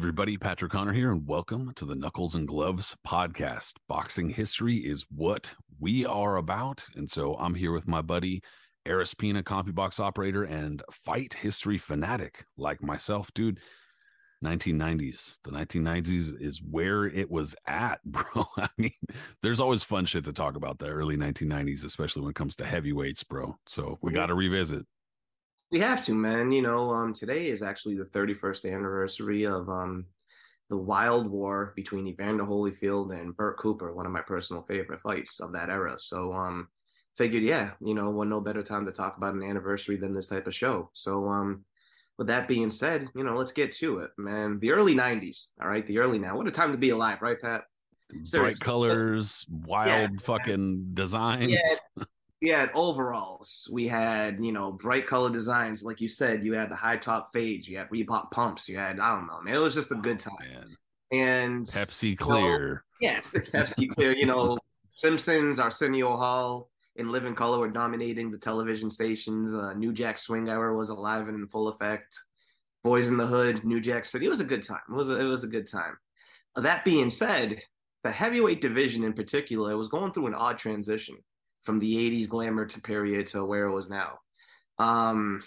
everybody, Patrick Connor here, and welcome to the Knuckles and Gloves podcast. Boxing history is what we are about. And so I'm here with my buddy, Eris Pina, CompuBox operator and fight history fanatic like myself, dude. 1990s. The 1990s is where it was at, bro. I mean, there's always fun shit to talk about the early 1990s, especially when it comes to heavyweights, bro. So we got to revisit. We have to, man. Today is actually the 31st anniversary of the Wild War between Evander Holyfield and Burt Cooper, one of my personal favorite fights of that era. So figured, yeah, what no better time to talk about an anniversary than this type of show. So with that being said, let's get to it, man. The early 90s, all right, the early now. What a time to be alive, right, Pat? Bright Seriously. colors, Yeah, wild fucking yeah, designs. we had overalls. We had, bright color designs. Like you said, you had the high top fades. You had Reebok pumps. You had, I don't know, man. It was just a good Oh time. man, And, Pepsi you know, Clear. yes, Pepsi Clear, Simpsons, Arsenio Hall, and Living Color were dominating the television stations. New Jack Swing era was alive and in full effect. Boys in the Hood, New Jack City. It was a good time. It was a good time. That being said, the heavyweight division in particular was going through an odd transition from the 80s glamour to period to where it was now. Um,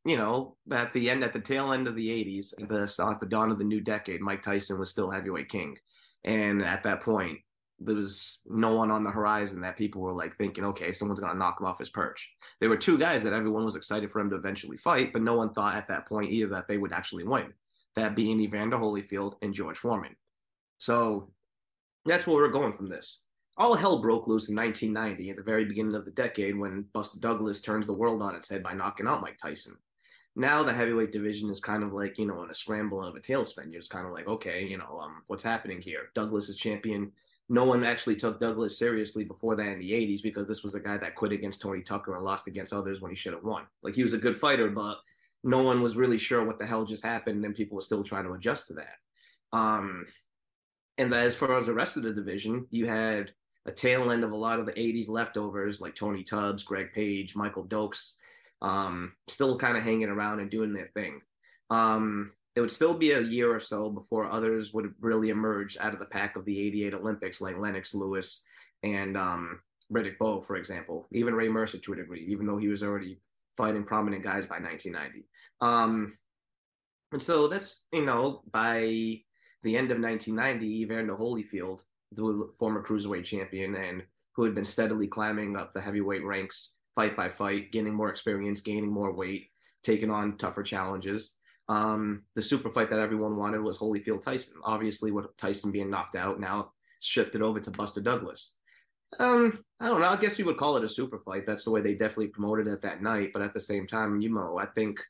at the tail end of the 80s, at the dawn of the new decade, Mike Tyson was still heavyweight king. And at that point, there was no one on the horizon that people were like thinking, okay, someone's going to knock him off his perch. There were two guys that everyone was excited for him to eventually fight, but no one thought at that point either that they would actually win, that being Evander Holyfield and George Foreman. So that's where we're going from this. All hell broke loose in 1990 at the very beginning of the decade when Buster Douglas turns the world on its head by knocking out Mike Tyson. Now the heavyweight division is kind of like, in a scramble of a tailspin. You're just kind of like, okay, what's happening here? Douglas is champion. No one actually took Douglas seriously before that in the 80s because this was a guy that quit against Tony Tucker and lost against others when he should have won. Like, he was a good fighter, but no one was really sure what the hell just happened, and people were still trying to adjust to that. Um, and as far as the rest of the division, you had a tail end of a lot of the 80s leftovers like Tony Tubbs, Greg Page, Michael Dokes, still kind of hanging around and doing their thing. It would still be a year or so before others would really emerge out of the pack of the 88 Olympics, like Lennox Lewis and Riddick Bowe, for example. Even Ray Mercer to a degree, even though he was already fighting prominent guys by 1990. And so that's, by the end of 1990, Evander Holyfield, the former cruiserweight champion and who had been steadily climbing up the heavyweight ranks fight by fight, gaining more experience, gaining more weight, taking on tougher challenges. The super fight that everyone wanted was Holyfield Tyson. Obviously, with Tyson being knocked out, now shifted over to Buster Douglas. I don't know. I guess you would call it a super fight. That's the way they definitely promoted it that night. But at the same time, I think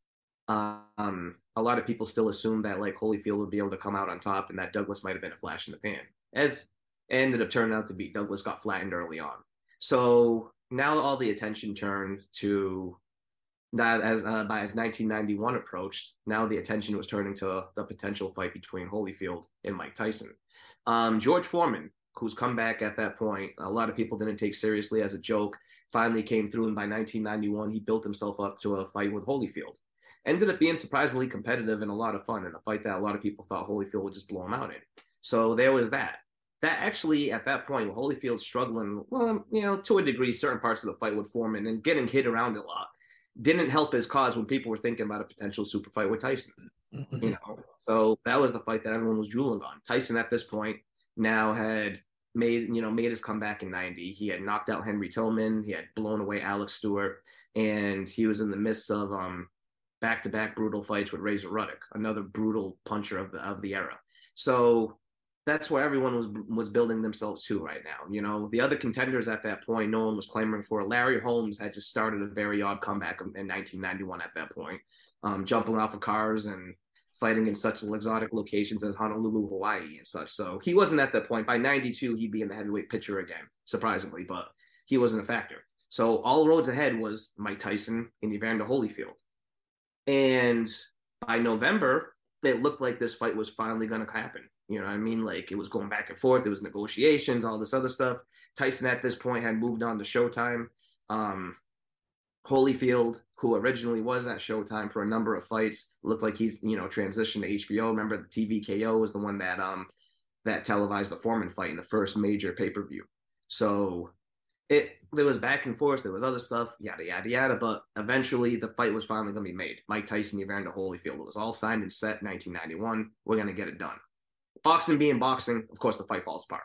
a lot of people still assume that like Holyfield would be able to come out on top and that Douglas might have been a flash in the pan. As ended up turning out to be, Douglas got flattened early on. So now all the attention turned to that as 1991 approached. Now the attention was turning to the potential fight between Holyfield and Mike Tyson. George Foreman, whose comeback at that point a lot of people didn't take seriously as a joke, finally came through, and by 1991 he built himself up to a fight with Holyfield. Ended up being surprisingly competitive and a lot of fun in a fight that a lot of people thought Holyfield would just blow him out in. So there was that. That actually, at that point, Holyfield struggling, well, to a degree, certain parts of the fight with Foreman and getting hit around a lot didn't help his cause when people were thinking about a potential super fight with Tyson. So that was the fight that everyone was drooling on. Tyson at this point now had made his comeback in 90. He had knocked out Henry Tillman. He had blown away Alex Stewart, and he was in the midst of back-to-back brutal fights with Razor Ruddock, another brutal puncher of the era. So that's where everyone was building themselves to right now. The other contenders at that point, no one was clamoring for. Larry Holmes had just started a very odd comeback in 1991 at that point, jumping off of cars and fighting in such exotic locations as Honolulu, Hawaii, and such. So he wasn't at that point. By 92, he'd be in the heavyweight picture again, surprisingly, but he wasn't a factor. So all roads ahead was Mike Tyson and Evander Holyfield. And by November, it looked like this fight was finally going to happen. You know what I mean? Like, it was going back and forth. There was negotiations, all this other stuff. Tyson at this point had moved on to Showtime. Holyfield, who originally was at Showtime for a number of fights, looked like he's transitioned to HBO. Remember, the TVKO was the one that televised the Foreman fight in the first major pay per view. So there was back and forth, there was other stuff, yada yada yada. But eventually, the fight was finally going to be made. Mike Tyson, Evander Holyfield. It was all signed and set. 1991. We're going to get it done. Boxing being boxing, of course, the fight falls apart.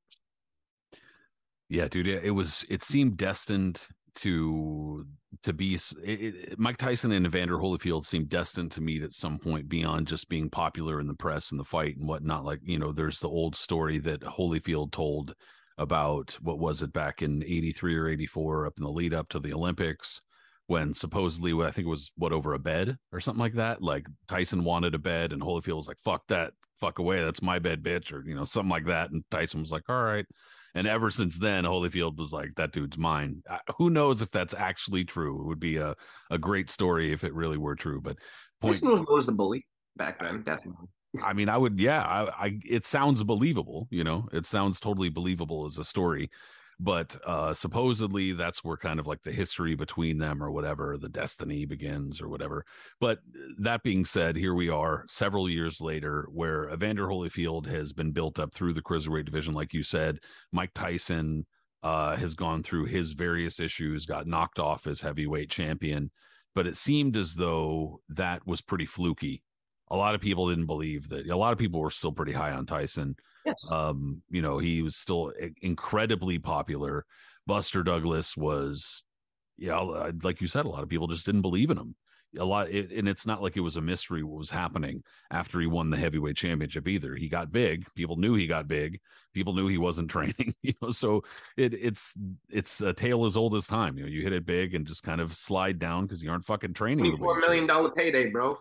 Yeah, dude, it seemed destined to be Mike Tyson and Evander Holyfield seemed destined to meet at some point beyond just being popular in the press and the fight and whatnot. Like, there's the old story that Holyfield told about, what was it, back in 83 or 84, up in the lead up to the Olympics, when supposedly, I think it was over a bed or something like that. Like, Tyson wanted a bed and Holyfield was like, fuck that, fuck away, that's my bed, bitch, or something like that. And Tyson was like, all right. And ever since then, Holyfield was like, that dude's mine. Who knows if that's actually true? It would be a great story if it really were true. But Tyson was a bully back then, definitely. I mean, I would, yeah, it sounds believable, it sounds totally believable as a story. But supposedly that's where kind of like the history between them or whatever, the destiny begins or whatever. But that being said, here we are several years later, where Evander Holyfield has been built up through the cruiserweight division. Like you said, Mike Tyson has gone through his various issues, got knocked off as heavyweight champion. But it seemed as though that was pretty fluky. A lot of people didn't believe that. A lot of people were still pretty high on Tyson. Yes. He was still incredibly popular. Buster Douglas was, like you said, a lot of people just didn't believe in him. And it's not like it was a mystery what was happening after he won the heavyweight championship either. He got big. People knew he got big. People knew he wasn't training. So it's a tale as old as time. You hit it big and just kind of slide down because you aren't fucking training. $24 million payday, bro.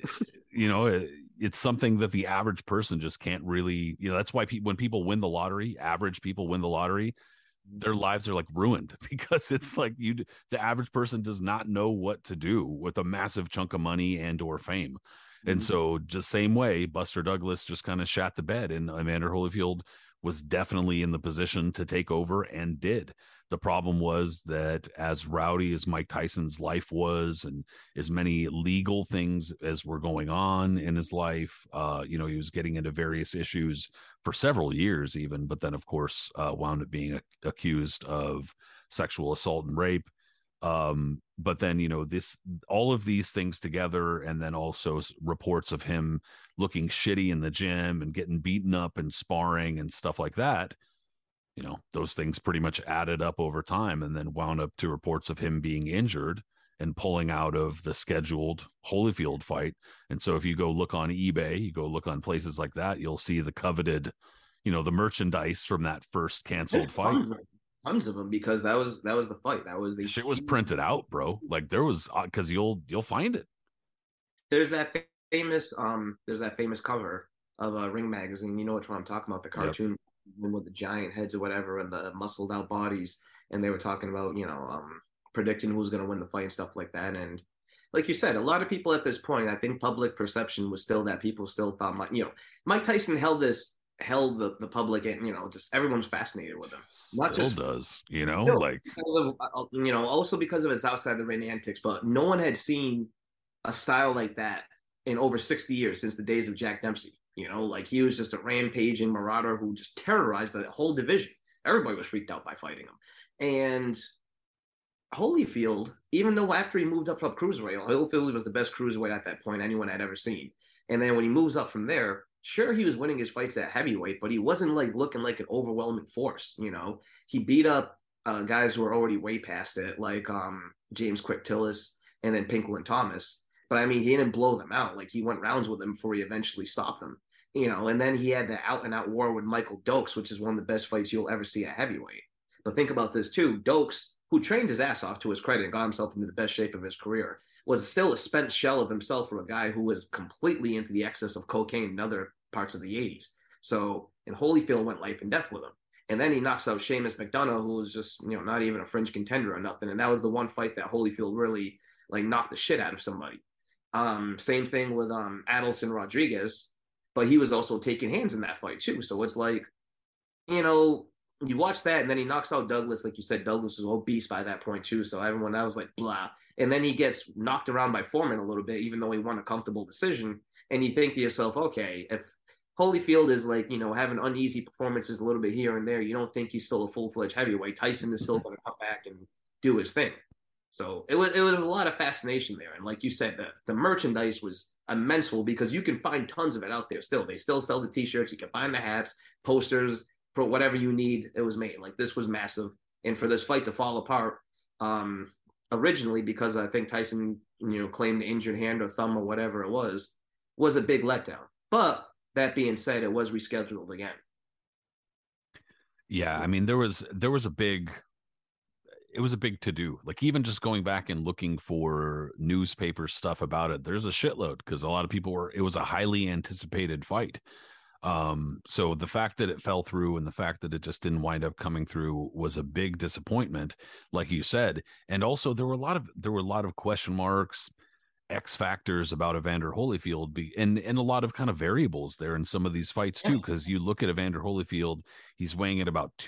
It's something that the average person just can't really, that's why when people win the lottery, average people win the lottery, their lives are like ruined because it's like the average person does not know what to do with a massive chunk of money and or fame. And so just same way, Buster Douglas just kind of shat the bed, and Evander Holyfield was definitely in the position to take over and did. The problem was that as rowdy as Mike Tyson's life was, and as many legal things as were going on in his life, he was getting into various issues for several years even, but then of course wound up being accused of sexual assault and rape. But then, all of these things together, and then also reports of him looking shitty in the gym and getting beaten up and sparring and stuff like that, those things pretty much added up over time, and then wound up to reports of him being injured and pulling out of the scheduled Holyfield fight. And so if you go look on eBay, you go look on places like that, you'll see the coveted, the merchandise from that first canceled fight. Tons of them, because that was the fight. That was the shit was printed out, bro. Like there was, because you'll find it. There's that famous cover of a Ring magazine. You know which one I'm talking about? The cartoon. Yep. With the giant heads or whatever and the muscled out bodies, and they were talking about predicting who's going to win the fight and stuff like that. And like you said, a lot of people at this point, I think public perception was still that people still thought Mike Tyson held the public, and just everyone's fascinated with him. Still does, like because of, also because of his outside the ring antics. But no one had seen a style like that in over 60 years, since the days of Jack Dempsey. Like he was just a rampaging marauder who just terrorized the whole division. Everybody was freaked out by fighting him. And Holyfield, even though after he moved up cruiserweight, Holyfield was the best cruiserweight at that point anyone had ever seen. And then when he moves up from there, sure, he was winning his fights at heavyweight, but he wasn't like looking like an overwhelming force. He beat up guys who were already way past it, like James Quick Tillis and then Pinklin Thomas. But I mean, he didn't blow them out. Like he went rounds with them before he eventually stopped them. And then he had the out and out war with Michael Dokes, which is one of the best fights you'll ever see at heavyweight. But think about this too. Dokes, who trained his ass off to his credit and got himself into the best shape of his career, was still a spent shell of himself for a guy who was completely into the excess of cocaine and other parts of the 80s. So, and Holyfield went life and death with him. And then he knocks out Seamus McDonough, who was just, not even a fringe contender or nothing. And that was the one fight that Holyfield really like knocked the shit out of somebody. Same thing with Adelson Rodriguez, but he was also taking hands in that fight too. So it's like, you watch that, and then he knocks out Douglas. Like you said, Douglas was obese by that point too. So everyone that was like blah. And then he gets knocked around by Foreman a little bit, even though he won a comfortable decision. And you think to yourself, okay, if Holyfield is like, having uneasy performances a little bit here and there, you don't think he's still a full-fledged heavyweight. Tyson is still going to come back and do his thing. So it was a lot of fascination there. And like you said, the merchandise was immense because you can find tons of it out there still. They still sell the t-shirts, you can find the hats, posters, for whatever you need, it was made. Like this was massive. And for this fight to fall apart, originally, because I think Tyson, claimed the injured hand or thumb or whatever it was a big letdown. But that being said, it was rescheduled again. Yeah, I mean there was a big it was a big to do. Like even just going back and looking for newspaper stuff about it, there's a shitload because a lot of people it was a highly anticipated fight. So the fact that it fell through and the fact that it just didn't wind up coming through was a big disappointment, like you said. And also there were a lot of question marks, X factors about Evander Holyfield, and a lot of kind of variables there in some of these fights too. Because you look at Evander Holyfield, he's weighing at about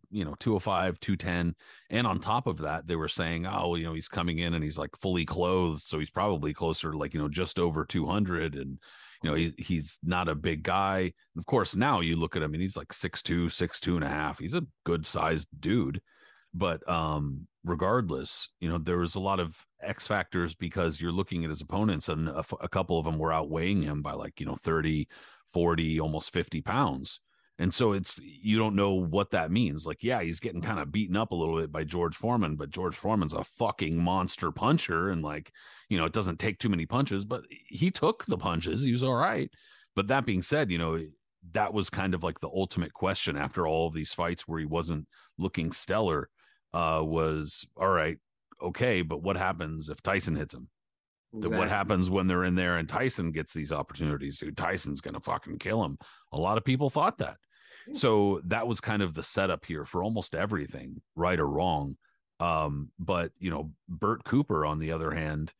205, 210, and on top of that, they were saying, oh, he's coming in and he's like fully clothed, so he's probably closer to like just over 200, and he's not a big guy. And of course, now you look at him and he's like 6'2", 6'2 and a half. He's a good sized dude. But regardless, there was a lot of X factors because you're looking at his opponents and a couple of them were outweighing him by like, 30, 40, almost 50 pounds. And so you don't know what that means. Like, yeah, he's getting kind of beaten up a little bit by George Foreman, but George Foreman's a fucking monster puncher. And like, it doesn't take too many punches, but he took the punches. He was all right. But that being said, that was kind of like the ultimate question after all of these fights where he wasn't looking stellar, was all right. Okay. But what happens if Tyson hits him? Exactly. What happens when they're in there and Tyson gets these opportunities? Dude, Tyson's going to fucking kill him. A lot of people thought that. So that was kind of the setup here for almost everything, right or wrong. But, Bert Cooper, on the other hand,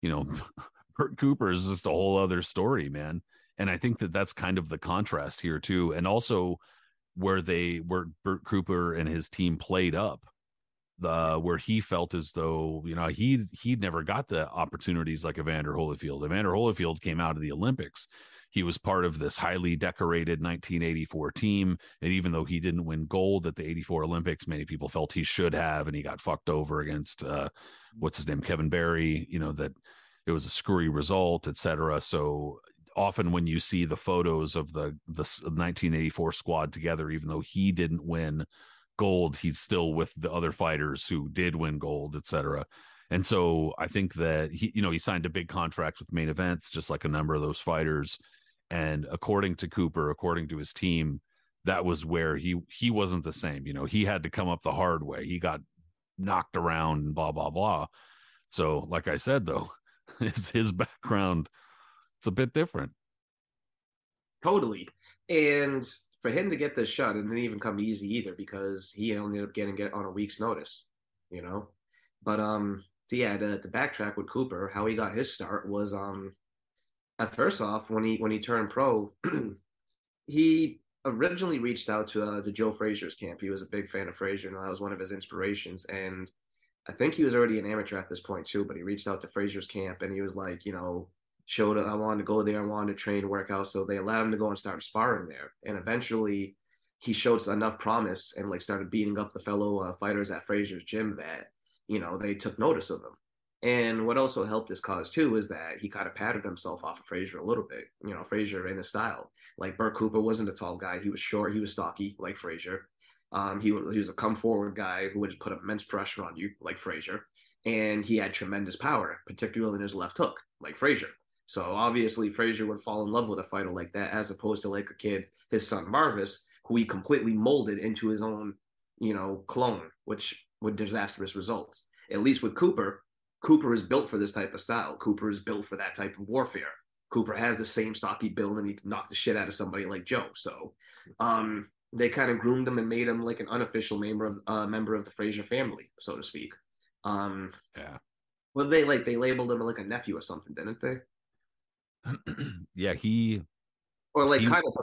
Bert Cooper is just a whole other story, man. And I think that that's kind of the contrast here too. And also where Bert Cooper and his team played up, where he felt as though he'd never got the opportunities like Evander Holyfield. Evander Holyfield came out of the Olympics. He was part of this highly decorated 1984 team, and even though he didn't win gold at the 84 Olympics, many people felt he should have, and he got fucked over against what's his name, Kevin Barry. That it was a screwy result, etc. So often when you see the photos of the 1984 squad together, even though he didn't win gold, he's still with the other fighters who did win gold, etc. And so I think that he signed a big contract with Main Events, just like a number of those fighters. And according to Cooper, according to his team, that was where he wasn't the same. He had to come up the hard way. He got knocked around and blah, blah, blah. So like I said, though, his background, it's a bit different. Totally. And for him to get this shot, it didn't even come easy either because he ended up getting it on a week's notice, But so yeah, to backtrack with Cooper, how he got his start was at first off when he turned pro, he originally reached out to Joe Frazier's camp. He was a big fan of Frazier, and that was one of his inspirations. And I think he was already an amateur at this point too, but he reached out to Frazier's camp and he was like, showed I wanted to go there, I wanted to train, work out. So they allowed him to go and start sparring there. And eventually he showed enough promise and like started beating up the fellow fighters at Frazier's gym that, they took notice of him. And what also helped his cause too is that he kind of patted himself off of Frazier a little bit, Frazier in his style. Like Bert Cooper wasn't a tall guy. He was short. He was stocky like Frazier. He was a come forward guy who would just put immense pressure on you like Frazier. And he had tremendous power, particularly in his left hook like Frazier. So obviously Frazier would fall in love with a fighter like that, as opposed to like a kid, his son Marvis, who he completely molded into his own, clone, which with disastrous results. At least with Cooper is built for this type of style. Cooper is built for that type of warfare. Cooper has the same stocky build and he can knock the shit out of somebody like Joe. So they kind of groomed him and made him like an unofficial member of the Frazier family, so to speak. Yeah. Well, they labeled him like a nephew or something, didn't they? Yeah, or like kind of something like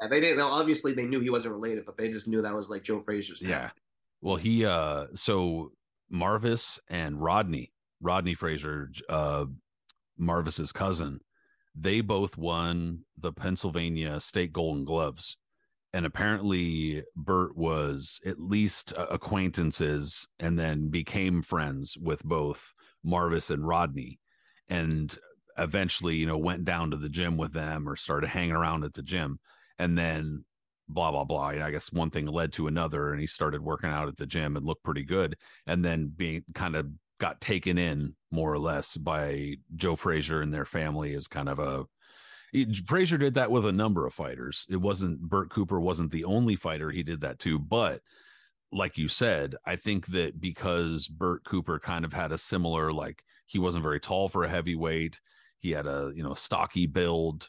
They didn't. Obviously, they knew he wasn't related, but they just knew that was like Joe Frazier's Yeah. parent. Well, so Marvis and Rodney Frazier, Marvis's cousin, they both won the Pennsylvania State Golden Gloves. And apparently Burt was at least acquaintances and then became friends with both Marvis and Rodney, and eventually, went down to the gym with them or started hanging around at the gym. And then blah blah blah. And I guess one thing led to another, and he started working out at the gym and looked pretty good. And then being kind of got taken in more or less by Joe Frazier and their family as kind of a Frazier did that with a number of fighters. It wasn't Burt Cooper wasn't the only fighter he did that to, but like you said, I think that because Burt Cooper kind of had a similar, like, he wasn't very tall for a heavyweight. He had a, stocky build.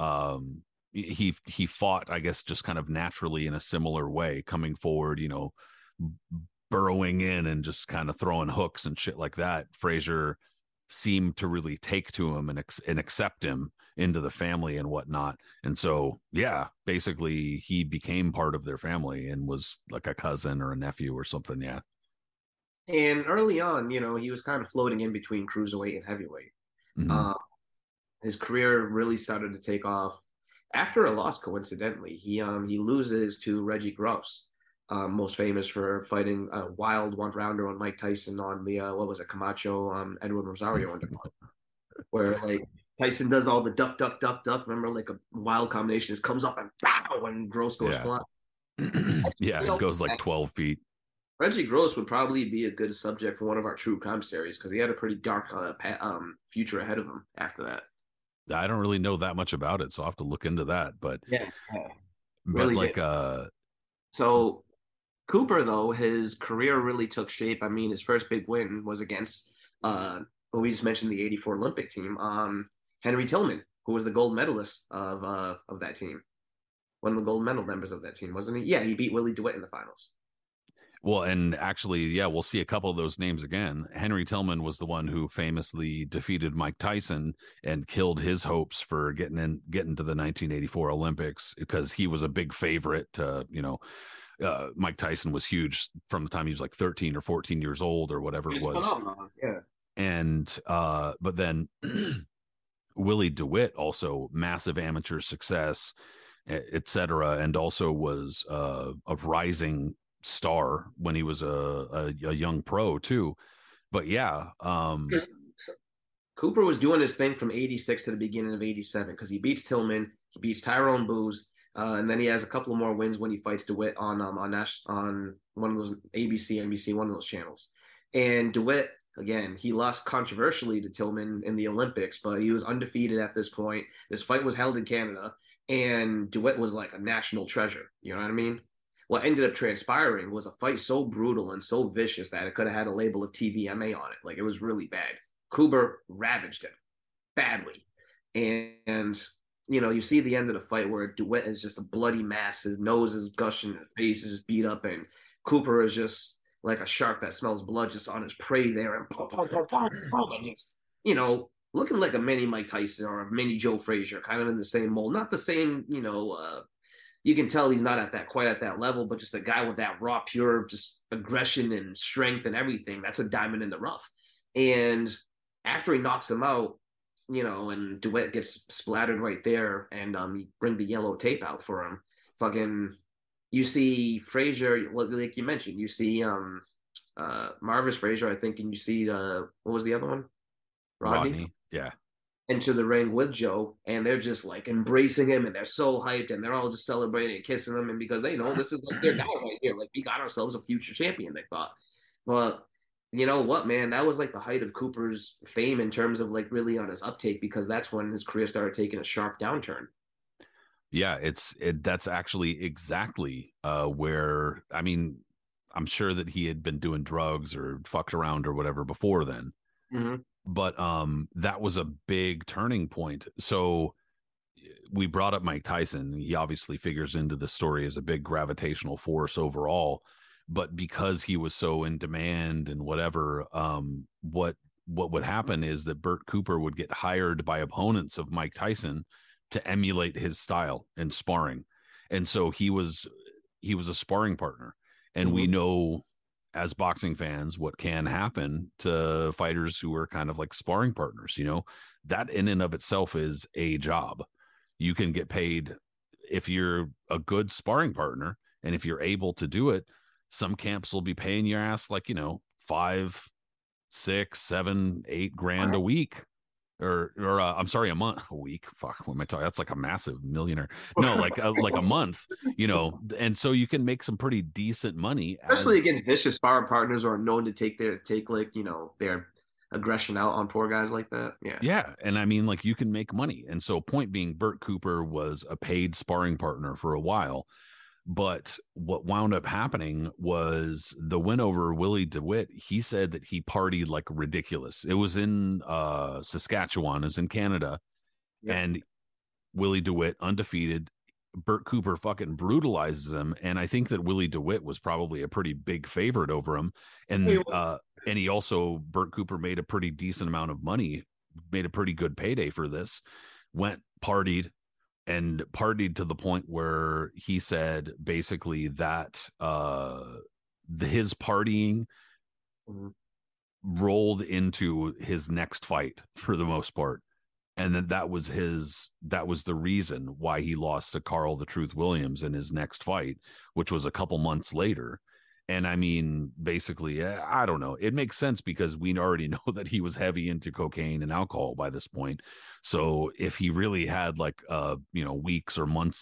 He fought, I guess, just kind of naturally in a similar way, coming forward, burrowing in and just kind of throwing hooks and shit like that. Frazier seemed to really take to him and accept him into the family and whatnot. And so, yeah, basically he became part of their family and was like a cousin or a nephew or something. Yeah. And early on, he was kind of floating in between cruiserweight and heavyweight. Mm-hmm. His career really started to take off after a loss. Coincidentally, he loses to Reggie Gross, most famous for fighting a wild one rounder on Mike Tyson on the what was it, Camacho, Edwin Rosario undercard, where like Tyson does all the duck, duck, duck, duck. Remember, like a wild combination just comes up and pow, and Gross goes flying. Yeah, it goes like 12 feet. Reggie Gross would probably be a good subject for one of our true crime series because he had a pretty dark future ahead of him after that. I don't really know that much about it, so I'll have to look into that. But yeah, really, like did. So Cooper, though, his career really took shape. I mean, his first big win was against we just mentioned the '84 Olympic team, Henry Tillman, who was the gold medalist of that team, one of the gold medal members of that team, wasn't he? Yeah, he beat Willie DeWitt in the finals. Well, and actually, yeah, we'll see a couple of those names again. Henry Tillman was the one who famously defeated Mike Tyson and killed his hopes for getting to the 1984 Olympics because he was a big favorite. Mike Tyson was huge from the time he was like 13 or 14 years old or whatever it was. Yeah. And but then Willie DeWitt, also massive amateur success, etc., and also was a rising star when he was a young pro too. But yeah, Cooper was doing his thing from '86 to the beginning of '87 because he beats Tillman, he beats Tyrone Booze, and then he has a couple of more wins when he fights DeWitt on one of those ABC, NBC, one of those channels. And DeWitt, again, he lost controversially to Tillman in the Olympics, but he was undefeated at this point. This fight was held in Canada, and DeWitt was like a national treasure. You know what I mean? What ended up transpiring was a fight so brutal and so vicious that it could have had a label of TVMA on it. Like, it was really bad. Cooper ravaged him badly. And you see the end of the fight where DeWitt is just a bloody mass. His nose is gushing, his face is beat up, and Cooper is just like a shark that smells blood just on his prey there. And pom, pom, pom, pom, pom. And he's, looking like a mini Mike Tyson or a mini Joe Frazier, kind of in the same mold. Not the same, you can tell he's not quite at that level, but just a guy with that raw, pure, just aggression and strength and everything. That's a diamond in the rough. And after he knocks him out, and DeWitt gets splattered right there, and you bring the yellow tape out for him. Fucking, you see Frazier, like you mentioned, you see Marvis Frazier, I think, and you see what was the other one? Rodney. Yeah. Into the ring with Joe, and they're just like embracing him, and they're so hyped, and they're all just celebrating and kissing him, and because they know this is like their guy right here. Like, we got ourselves a future champion, they thought. But you know what, man? That was like the height of Cooper's fame in terms of like really on his uptake, because that's when his career started taking a sharp downturn. Yeah, that's actually exactly where, I mean, I'm sure that he had been doing drugs or fucked around or whatever before then. Mm-hmm. But that was a big turning point. So we brought up Mike Tyson. He obviously figures into the story as a big gravitational force overall, but because he was so in demand and whatever, what would happen is that Burt Cooper would get hired by opponents of Mike Tyson to emulate his style in sparring. And so he was a sparring partner. And we know as boxing fans what can happen to fighters who are kind of like sparring partners. That in and of itself is a job. You can get paid if you're a good sparring partner, and if you're able to do it. Some camps will be paying your ass like, 5, 6, 7, 8 grand a week, or I'm sorry, a week. Fuck, what am I talking? That's like a massive millionaire. No, like a month, and so you can make some pretty decent money, especially against vicious sparring partners who are known to take their aggression out on poor guys like that. Yeah. And I mean, like, you can make money. And so, point being, Bert Cooper was a paid sparring partner for a while. But what wound up happening was the win over Willie DeWitt. He said that he partied like ridiculous. It was in Saskatchewan, is in Canada. Yep. And Willie DeWitt, undefeated. Bert Cooper fucking brutalizes him. And I think that Willie DeWitt was probably a pretty big favorite over him. And he also, Bert Cooper made a pretty decent amount of money, made a pretty good payday for this, went partied to the point where he said basically that his partying rolled into his next fight for the most part. And then that was the reason why he lost to Carl the Truth Williams in his next fight, which was a couple months later. And I mean, basically, I don't know. It makes sense because we already know that he was heavy into cocaine and alcohol by this point. So if he really had like weeks or months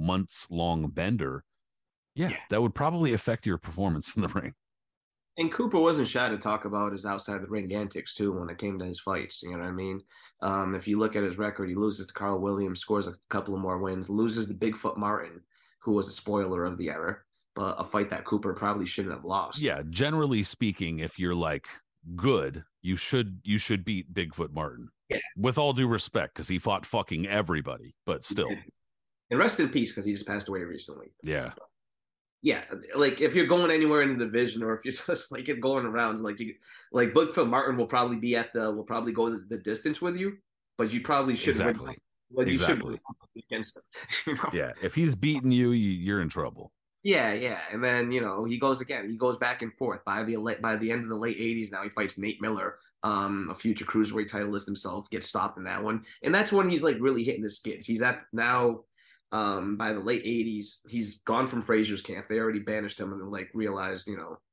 long bender, that would probably affect your performance in the ring. And Cooper wasn't shy to talk about his outside the ring antics too when it came to his fights. You know what I mean? If you look at his record, he loses to Carl Williams, scores a couple of more wins, loses to Bigfoot Martin, who was a spoiler of the era. A fight that Cooper probably shouldn't have lost. Yeah, generally speaking, if you're like good, you should beat Bigfoot Martin. Yeah. With all due respect, because he fought fucking everybody, but still. And rest in peace, because he just passed away recently. Yeah. Yeah, like if you're going anywhere in the division, or if you're just like going around, like Bigfoot Martin will probably go the distance with you, but you probably shouldn't. Exactly. You shouldn't against him. Yeah, if he's beating you, you're in trouble. Yeah, and then he goes back and forth. By the end of the late '80s, now he fights Nate Miller, a future cruiserweight titleist himself, gets stopped in that one, and that's when he's like really hitting the skids. He's at now, by the late '80s, he's gone from Frazier's camp. They already banished him and like realized,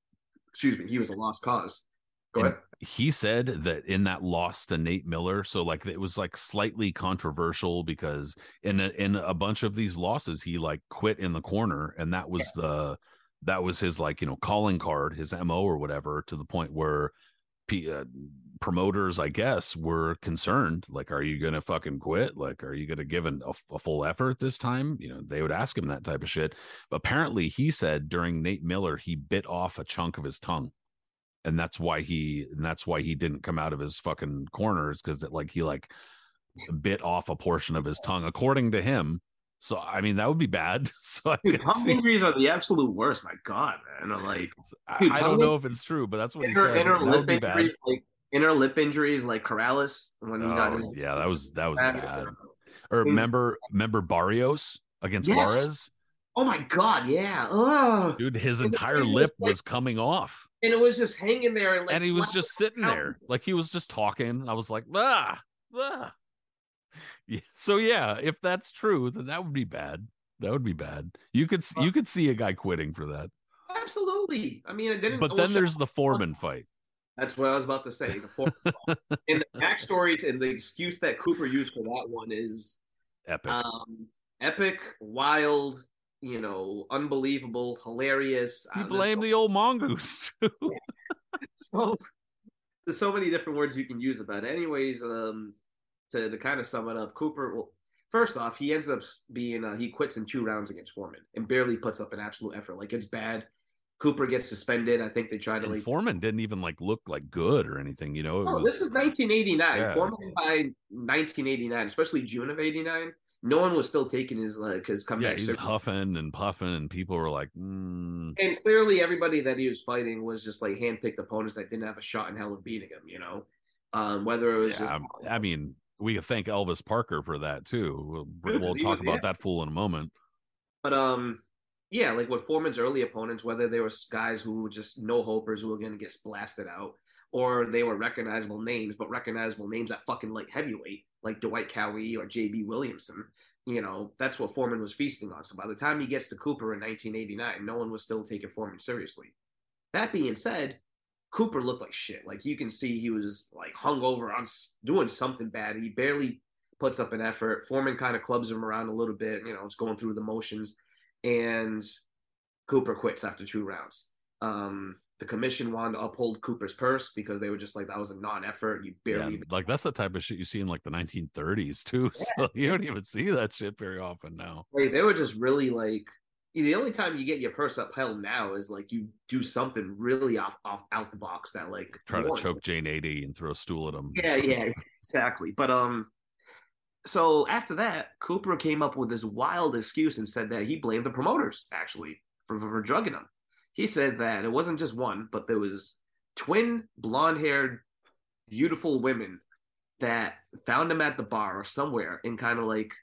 he was a lost cause. Go ahead. He said that in that loss to Nate Miller, so like it was like slightly controversial because in a bunch of these losses, he like quit in the corner, and that was his like calling card, his MO or whatever, to the point where promoters, I guess, were concerned. Like, are you gonna fucking quit? Like, are you gonna give a full effort this time? They would ask him that type of shit. But apparently, he said during Nate Miller, he bit off a chunk of his tongue. And that's why he didn't come out of his fucking corners, because he bit off a portion of his tongue, according to him. So I mean, that would be bad. So tongue injuries are the absolute worst. My God, man! I don't know if it's true, but that's what he said. Inner lip injuries, inner lip injuries, like Corrales when he got his. Yeah, that was bad. Or remember Barrios against Juarez? Oh my God, yeah. Ugh. Dude, his entire lip was coming off. And it was just hanging there. And he was just sitting there. Like, he was just talking. I was like, ah. Yeah. So, yeah, if that's true, then that would be bad. That would be bad. You could see a guy quitting for that. Absolutely. I mean, it didn't. But then there's the Foreman fight. That's what I was about to say. The Foreman fight. And the backstory and the excuse that Cooper used for that one is epic. Epic, wild, unbelievable, hilarious. He blamed the old mongoose too. So there's so many different words you can use about it. Anyways, to kind of sum it up, Cooper, well, first off, he ends up being he quits in 2 rounds against Foreman and barely puts up an absolute effort. Like, it's bad. Cooper gets suspended. I think they tried to Foreman didn't even look like good or anything, this is 1989. Yeah. Foreman by 1989, especially June of '89. No one was still taking his comeback. Yeah, he's huffing and puffing, and people were like, And clearly, everybody that he was fighting was just like handpicked opponents that didn't have a shot in hell of beating him. Whether it was I mean, we could thank Elvis Parker for that too. We'll talk about that fool in a moment. But yeah, like with Foreman's early opponents, whether they were guys who were just no hopers who were going to get blasted out, or they were recognizable names, but recognizable names at fucking light heavyweight, like Dwight Cowie or J.B. Williamson. That's what Foreman was feasting on. So by the time he gets to Cooper in 1989, no one was still taking Foreman seriously. That being said, Cooper looked like shit. Like you can see he was like hungover on doing something bad. He barely puts up an effort. Foreman kind of clubs him around a little bit, it's going through the motions. And Cooper quits after 2 rounds. The commission wanted to uphold Cooper's purse because they were just like, that was a non-effort. You barely even like that's the type of shit you see in like the 1930s too. Yeah. So you don't even see that shit very often now. Like they were just really like the only time you get your purse upheld now is like you do something really off out the box that like try to choke Jane 80 and throw a stool at him. Yeah, exactly. But so after that, Cooper came up with this wild excuse and said that he blamed the promoters actually for drugging him. He said that it wasn't just one, but there was twin blonde-haired, beautiful women that found him at the bar or somewhere and kind of like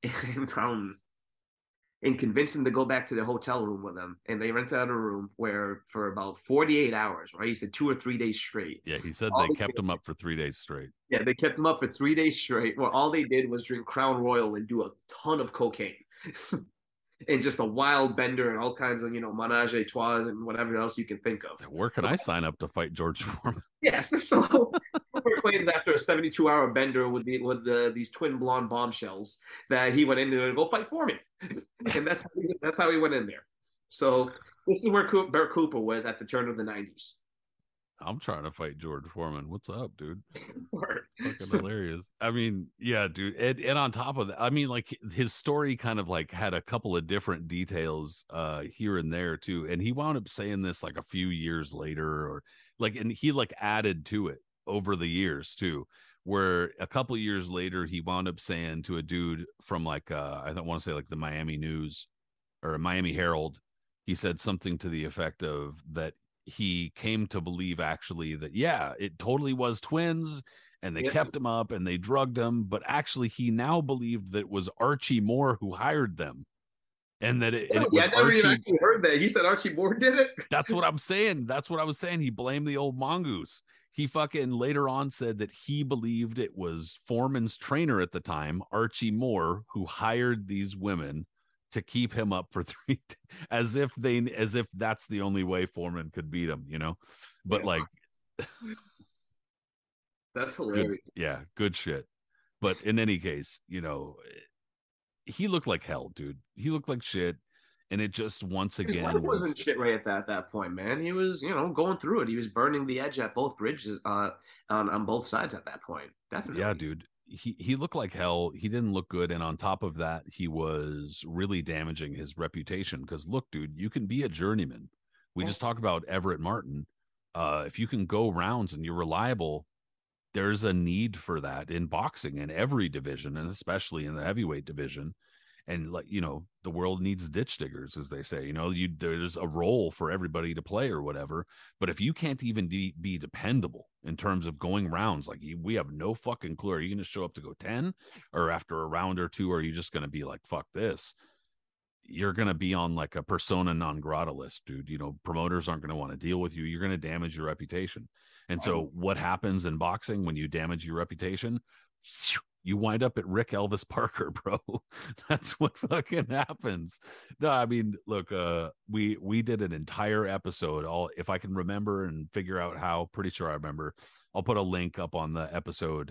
and convinced him to go back to the hotel room with him. And they rented out a room where for about 48 hours, right? He said 2 or 3 days straight. Yeah, he said they kept him up for 3 days straight. Yeah, they kept him up for 3 days straight. Well, all they did was drink Crown Royal and do a ton of cocaine. And just a wild bender and all kinds of, menage a trois and whatever else you can think of. Where can I sign up to fight George Foreman? Yes. So Cooper claims after a 72-hour bender with these twin blonde bombshells that he went in there to go fight Foreman. And that's how he went in there. So this is where Bert Cooper was at the turn of the 90s. I'm trying to fight George Foreman. What's up, dude? Fucking hilarious. I mean, yeah, dude. And on top of that, I mean, like his story kind of like had a couple of different details here and there too. And he wound up saying this like a few years later, or like, and he like added to it over the years too, where a couple of years later he wound up saying to a dude from like I don't want to say like the Miami News or Miami Herald, he said something to the effect of that he came to believe actually that, yeah, it totally was twins and they kept him up and they drugged him. But actually, he now believed that it was Archie Moore who hired them. And that it was I never even actually heard that. He said Archie Moore did it. That's what I'm saying. That's what I was saying. He blamed the old mongoose. He fucking later on said that he believed it was Foreman's trainer at the time, Archie Moore, who hired these women to keep him up for 3 as if that's the only way Foreman could beat him, but like that's hilarious. Good shit. But in any case, he looked like hell, dude. He looked like shit. And it just once again wasn't shit right at that point, man. He was, going through it. He was burning the edge at both bridges on both sides at that point. Definitely. Yeah, dude. He looked like hell. He didn't look good. And on top of that, he was really damaging his reputation. Because look, dude, you can be a journeyman. We just talk about Everett Martin. If you can go rounds and you're reliable, there's a need for that in boxing in every division, and especially in the heavyweight division. And like, the world needs ditch diggers, as they say. There's a role for everybody to play or whatever. But if you can't even be dependable in terms of going rounds, like we have no fucking clue. Are you going to show up to go 10, or after a round or two, are you just going to be like, fuck this? You're going to be on like a persona non grata list, dude. Promoters aren't going to want to deal with you. You're going to damage your reputation. And so what happens in boxing when you damage your reputation? You wind up at Rick Elvis Parker, bro. That's what fucking happens. No, I mean, look, we did an entire episode. If I can remember and figure out how, pretty sure I remember. I'll put a link up on the episode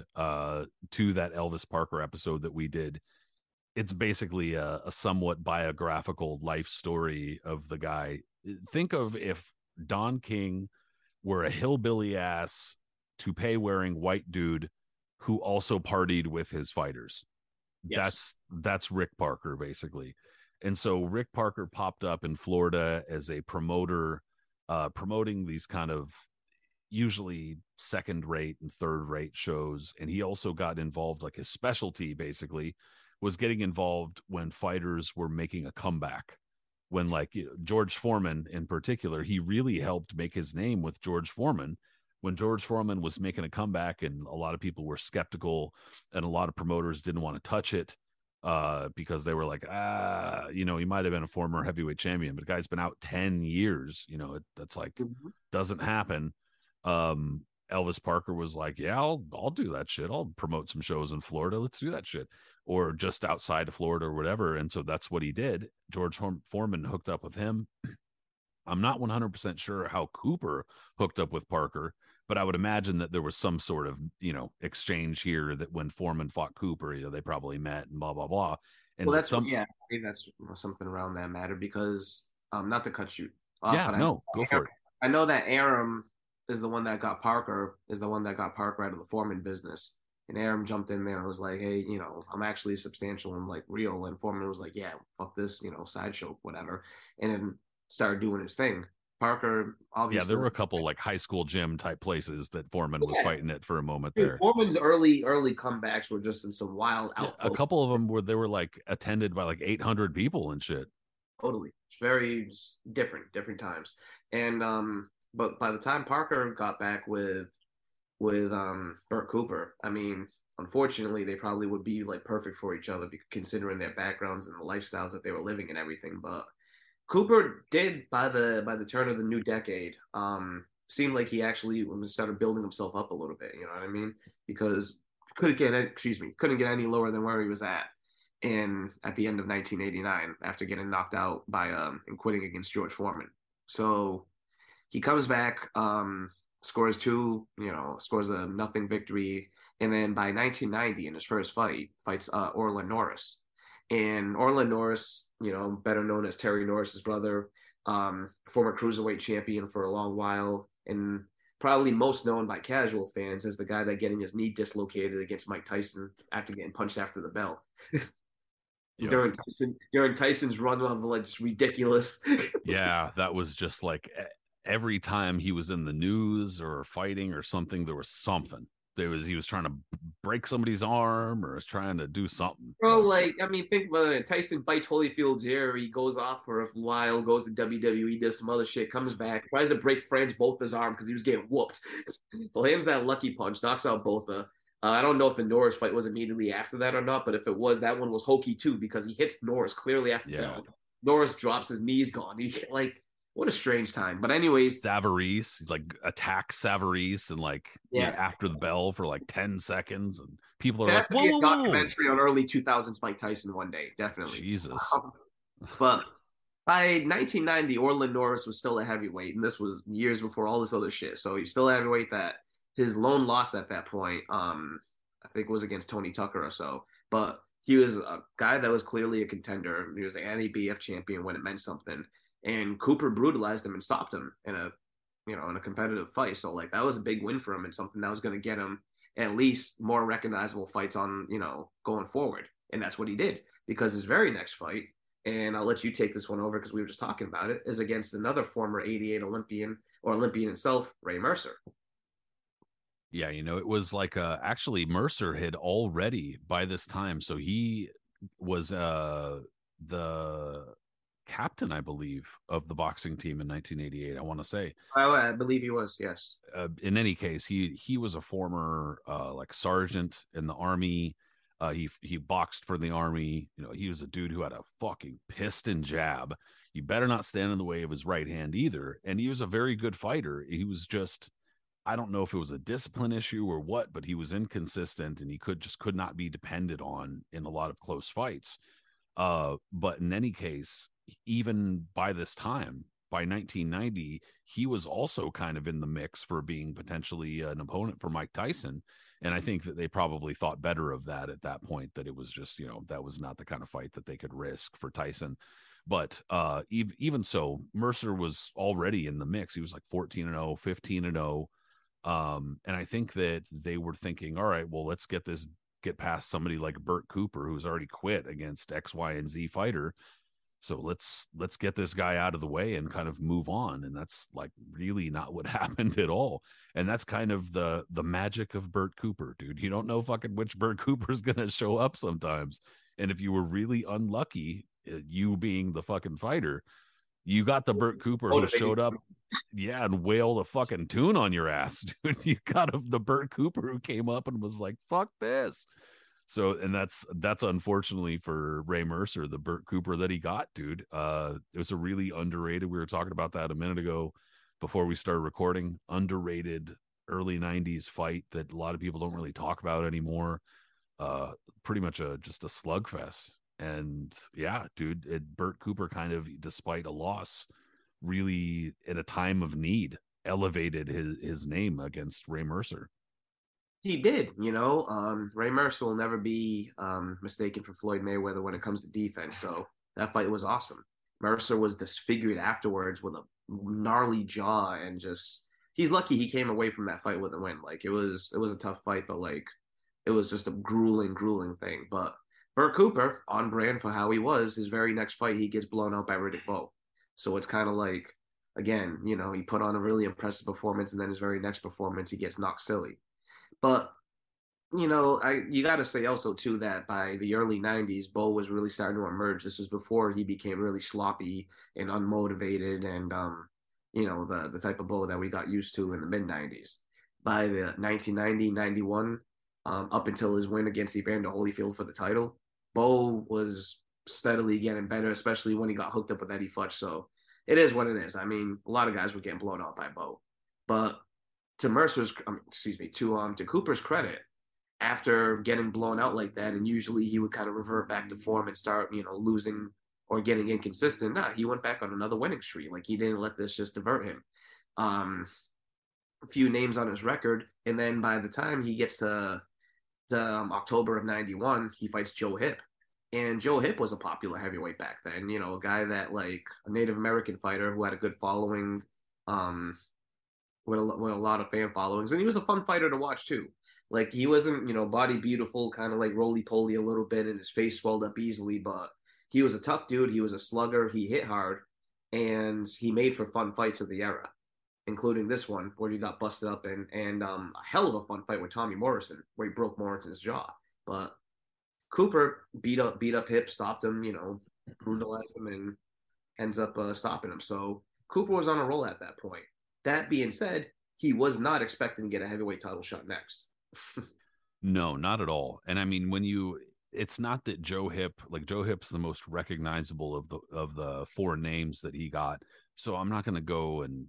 to that Elvis Parker episode that we did. It's basically a somewhat biographical life story of the guy. Think of if Don King were a hillbilly ass toupee wearing white dude who also partied with his fighters. Yes. That's Rick Parker, basically. And so Rick Parker popped up in Florida as a promoter, promoting these kind of usually second rate and third rate shows. And he also got involved, like his specialty basically was getting involved when fighters were making a comeback. When like George Foreman in particular, he really helped make his name with George Foreman. When George Foreman was making a comeback and a lot of people were skeptical and a lot of promoters didn't want to touch it, because they were like, he might have been a former heavyweight champion, but the guy's been out 10 years. That's like, Mhm. doesn't happen. Elvis Parker was like, yeah, I'll do that shit. I'll promote some shows in Florida. Let's do that shit. Or just outside of Florida or whatever. And so that's what he did. George Foreman hooked up with him. I'm not 100% sure how Cooper hooked up with Parker, but I would imagine that there was some sort of, exchange here, that when Foreman fought Cooper, they probably met and blah, blah, blah. And Well, that that's what, some, yeah, I think that's something around that matter because, not to cut you off, yeah, but no, go for it. I know that Aram is the one that got Parker, out of the Foreman business. And Aram jumped in there and was like, hey, I'm actually substantial and like real. And Foreman was like, yeah, fuck this, sideshow, whatever. And then started doing his thing. Parker Yeah, there obviously, were a couple like high school gym type places that Foreman was yeah, fighting it for a moment dude, there. Foreman's early comebacks were just in some wild Yeah, a outposts. couple of them they were like attended by like 800 people and shit. Totally. It's very different times. And but by the time Parker got back with Burt Cooper, I mean, unfortunately they probably would be like perfect for each other considering their backgrounds and the lifestyles that they were living and everything. But Cooper did by the turn of the new decade, seemed like he actually started building himself up a little bit, you know what I mean? Because couldn't get any lower than where he was at the end of 1989 after getting knocked out by and quitting against George Foreman. So he comes back, scores scores a nothing victory, and then by 1990 in his first fights Orland Norris. And Orland Norris, better known as Terry Norris's brother, former cruiserweight champion for a long while, and probably most known by casual fans as the guy that getting his knee dislocated against Mike Tyson after getting punched after the bell. Yep. During Tyson's run of like just ridiculous. Yeah, that was just like every time he was in the news or fighting or something, there was something. He was trying to break somebody's arm or was trying to do something. Bro, Like, like, I mean, think about it. Tyson bites Holyfield's ear. He goes off for a while, goes to WWE, does some other shit, comes back, tries to break Franz Botha's arm because he was getting whooped. Lands that lucky punch, knocks out Botha. I don't know if the Norris fight was immediately after that or not, but if it was, that one was hokey too because he hits Norris clearly after the yeah, bell. Norris drops his knees gone. He like what a strange time. But anyways, Savarese, like attacks Savarese and like yeah, after the bell for like 10 seconds. And people are there like, has to whoa, be a whoa, whoa. documentary on early 2000s Mike Tyson one day, definitely. Jesus. But by 1990, Orland Norris was still a heavyweight, and this was years before all this other shit. So he's still a heavyweight. That his lone loss at that point, I think was against Tony Tucker or so. But he was a guy that was clearly a contender. He was the anti-BF champion when it meant something, and Cooper brutalized him and stopped him in a competitive fight. So like that was a big win for him and something that was going to get him at least more recognizable fights on going forward. And that's what he did because his very next fight, and I'll let you take this one over because we were just talking about it, is against another former 88 Olympian or Olympian himself, Ray Mercer. Yeah, it was like actually Mercer had already by this time, so he was the captain, I believe, of the boxing team in 1988. I want to say. I believe he was, yes. In any case, he was a former like sergeant in the army. He boxed for the army. He was a dude who had a fucking piston jab. You better not stand in the way of his right hand either. And he was a very good fighter. He was just, I don't know if it was a discipline issue or what, but he was inconsistent and he could not be depended on in a lot of close fights. But in any case, even by this time, by 1990, he was also kind of in the mix for being potentially an opponent for Mike Tyson. And I think that they probably thought better of that at that point, that it was just, that was not the kind of fight that they could risk for Tyson. But even so, Mercer was already in the mix. He was like 14-0, 15-0. And I think that they were thinking, all right, well, let's get past somebody like Burt Cooper, who's already quit against X, Y, and Z fighter. So let's get this guy out of the way and kind of move on. And that's like really not what happened at all. And that's kind of the magic of Burt Cooper, dude. You don't know fucking which Burt Cooper's gonna show up sometimes. And if you were really unlucky, you being the fucking fighter, you got the Burt Cooper who showed up, yeah, and wailed a fucking tune on your ass, dude. You got the Burt Cooper who came up and was like, fuck this. So, and that's unfortunately for Ray Mercer, the Burt Cooper that he got, dude. It was a really underrated. We were talking about that a minute ago before we started recording. Underrated early '90s fight that a lot of people don't really talk about anymore. Pretty much just a slugfest. And yeah, dude, Burt Cooper kind of, despite a loss, really in a time of need, elevated his name against Ray Mercer. He did, you know. Ray Mercer will never be mistaken for Floyd Mayweather when it comes to defense. So that fight was awesome. Mercer was disfigured afterwards with a gnarly jaw, and just he's lucky he came away from that fight with a win. Like it was a tough fight, but like it was just a grueling thing. But Burt Cooper, on brand for how he was, his very next fight he gets blown out by Riddick Bowe. So it's kind of like again, you know, he put on a really impressive performance, and then his very next performance he gets knocked silly. But you know, you got to say also too that by the early '90s, Bo was really starting to emerge. This was before he became really sloppy and unmotivated, and you know, the type of Bo that we got used to in the mid '90s. By the 1990, 91, up until his win against Evander Holyfield for the title, Bo was steadily getting better, especially when he got hooked up with Eddie Futch. So it is what it is. I mean, a lot of guys were getting blown out by Bo, but to to Cooper's credit, after getting blown out like that, and usually he would kind of revert back to form and start, you know, losing or getting inconsistent. Nah, he went back on another winning streak. Like he didn't let this just divert him. Um, a few names on his record, and then by the time he gets to the October of '91, he fights Joe Hip. And Joe Hip was a popular heavyweight back then, you know, a guy that like a Native American fighter who had a good following, um, with a lot of fan followings, and he was a fun fighter to watch too. Like he wasn't, you know, body beautiful, kind of like roly poly a little bit, and his face swelled up easily, but he was a tough dude. He was a slugger. He hit hard, and he made for fun fights of the era, including this one where he got busted up and a hell of a fun fight with Tommy Morrison where he broke Morrison's jaw. But Cooper beat up Hip, stopped him, you know, brutalized him, and ends up stopping him. So Cooper was on a roll at that point. That being said, he was not expecting to get a heavyweight title shot next. No, not at all. And I mean, it's not that Joe Hip's the most recognizable of the four names that he got. So I'm not going to go and,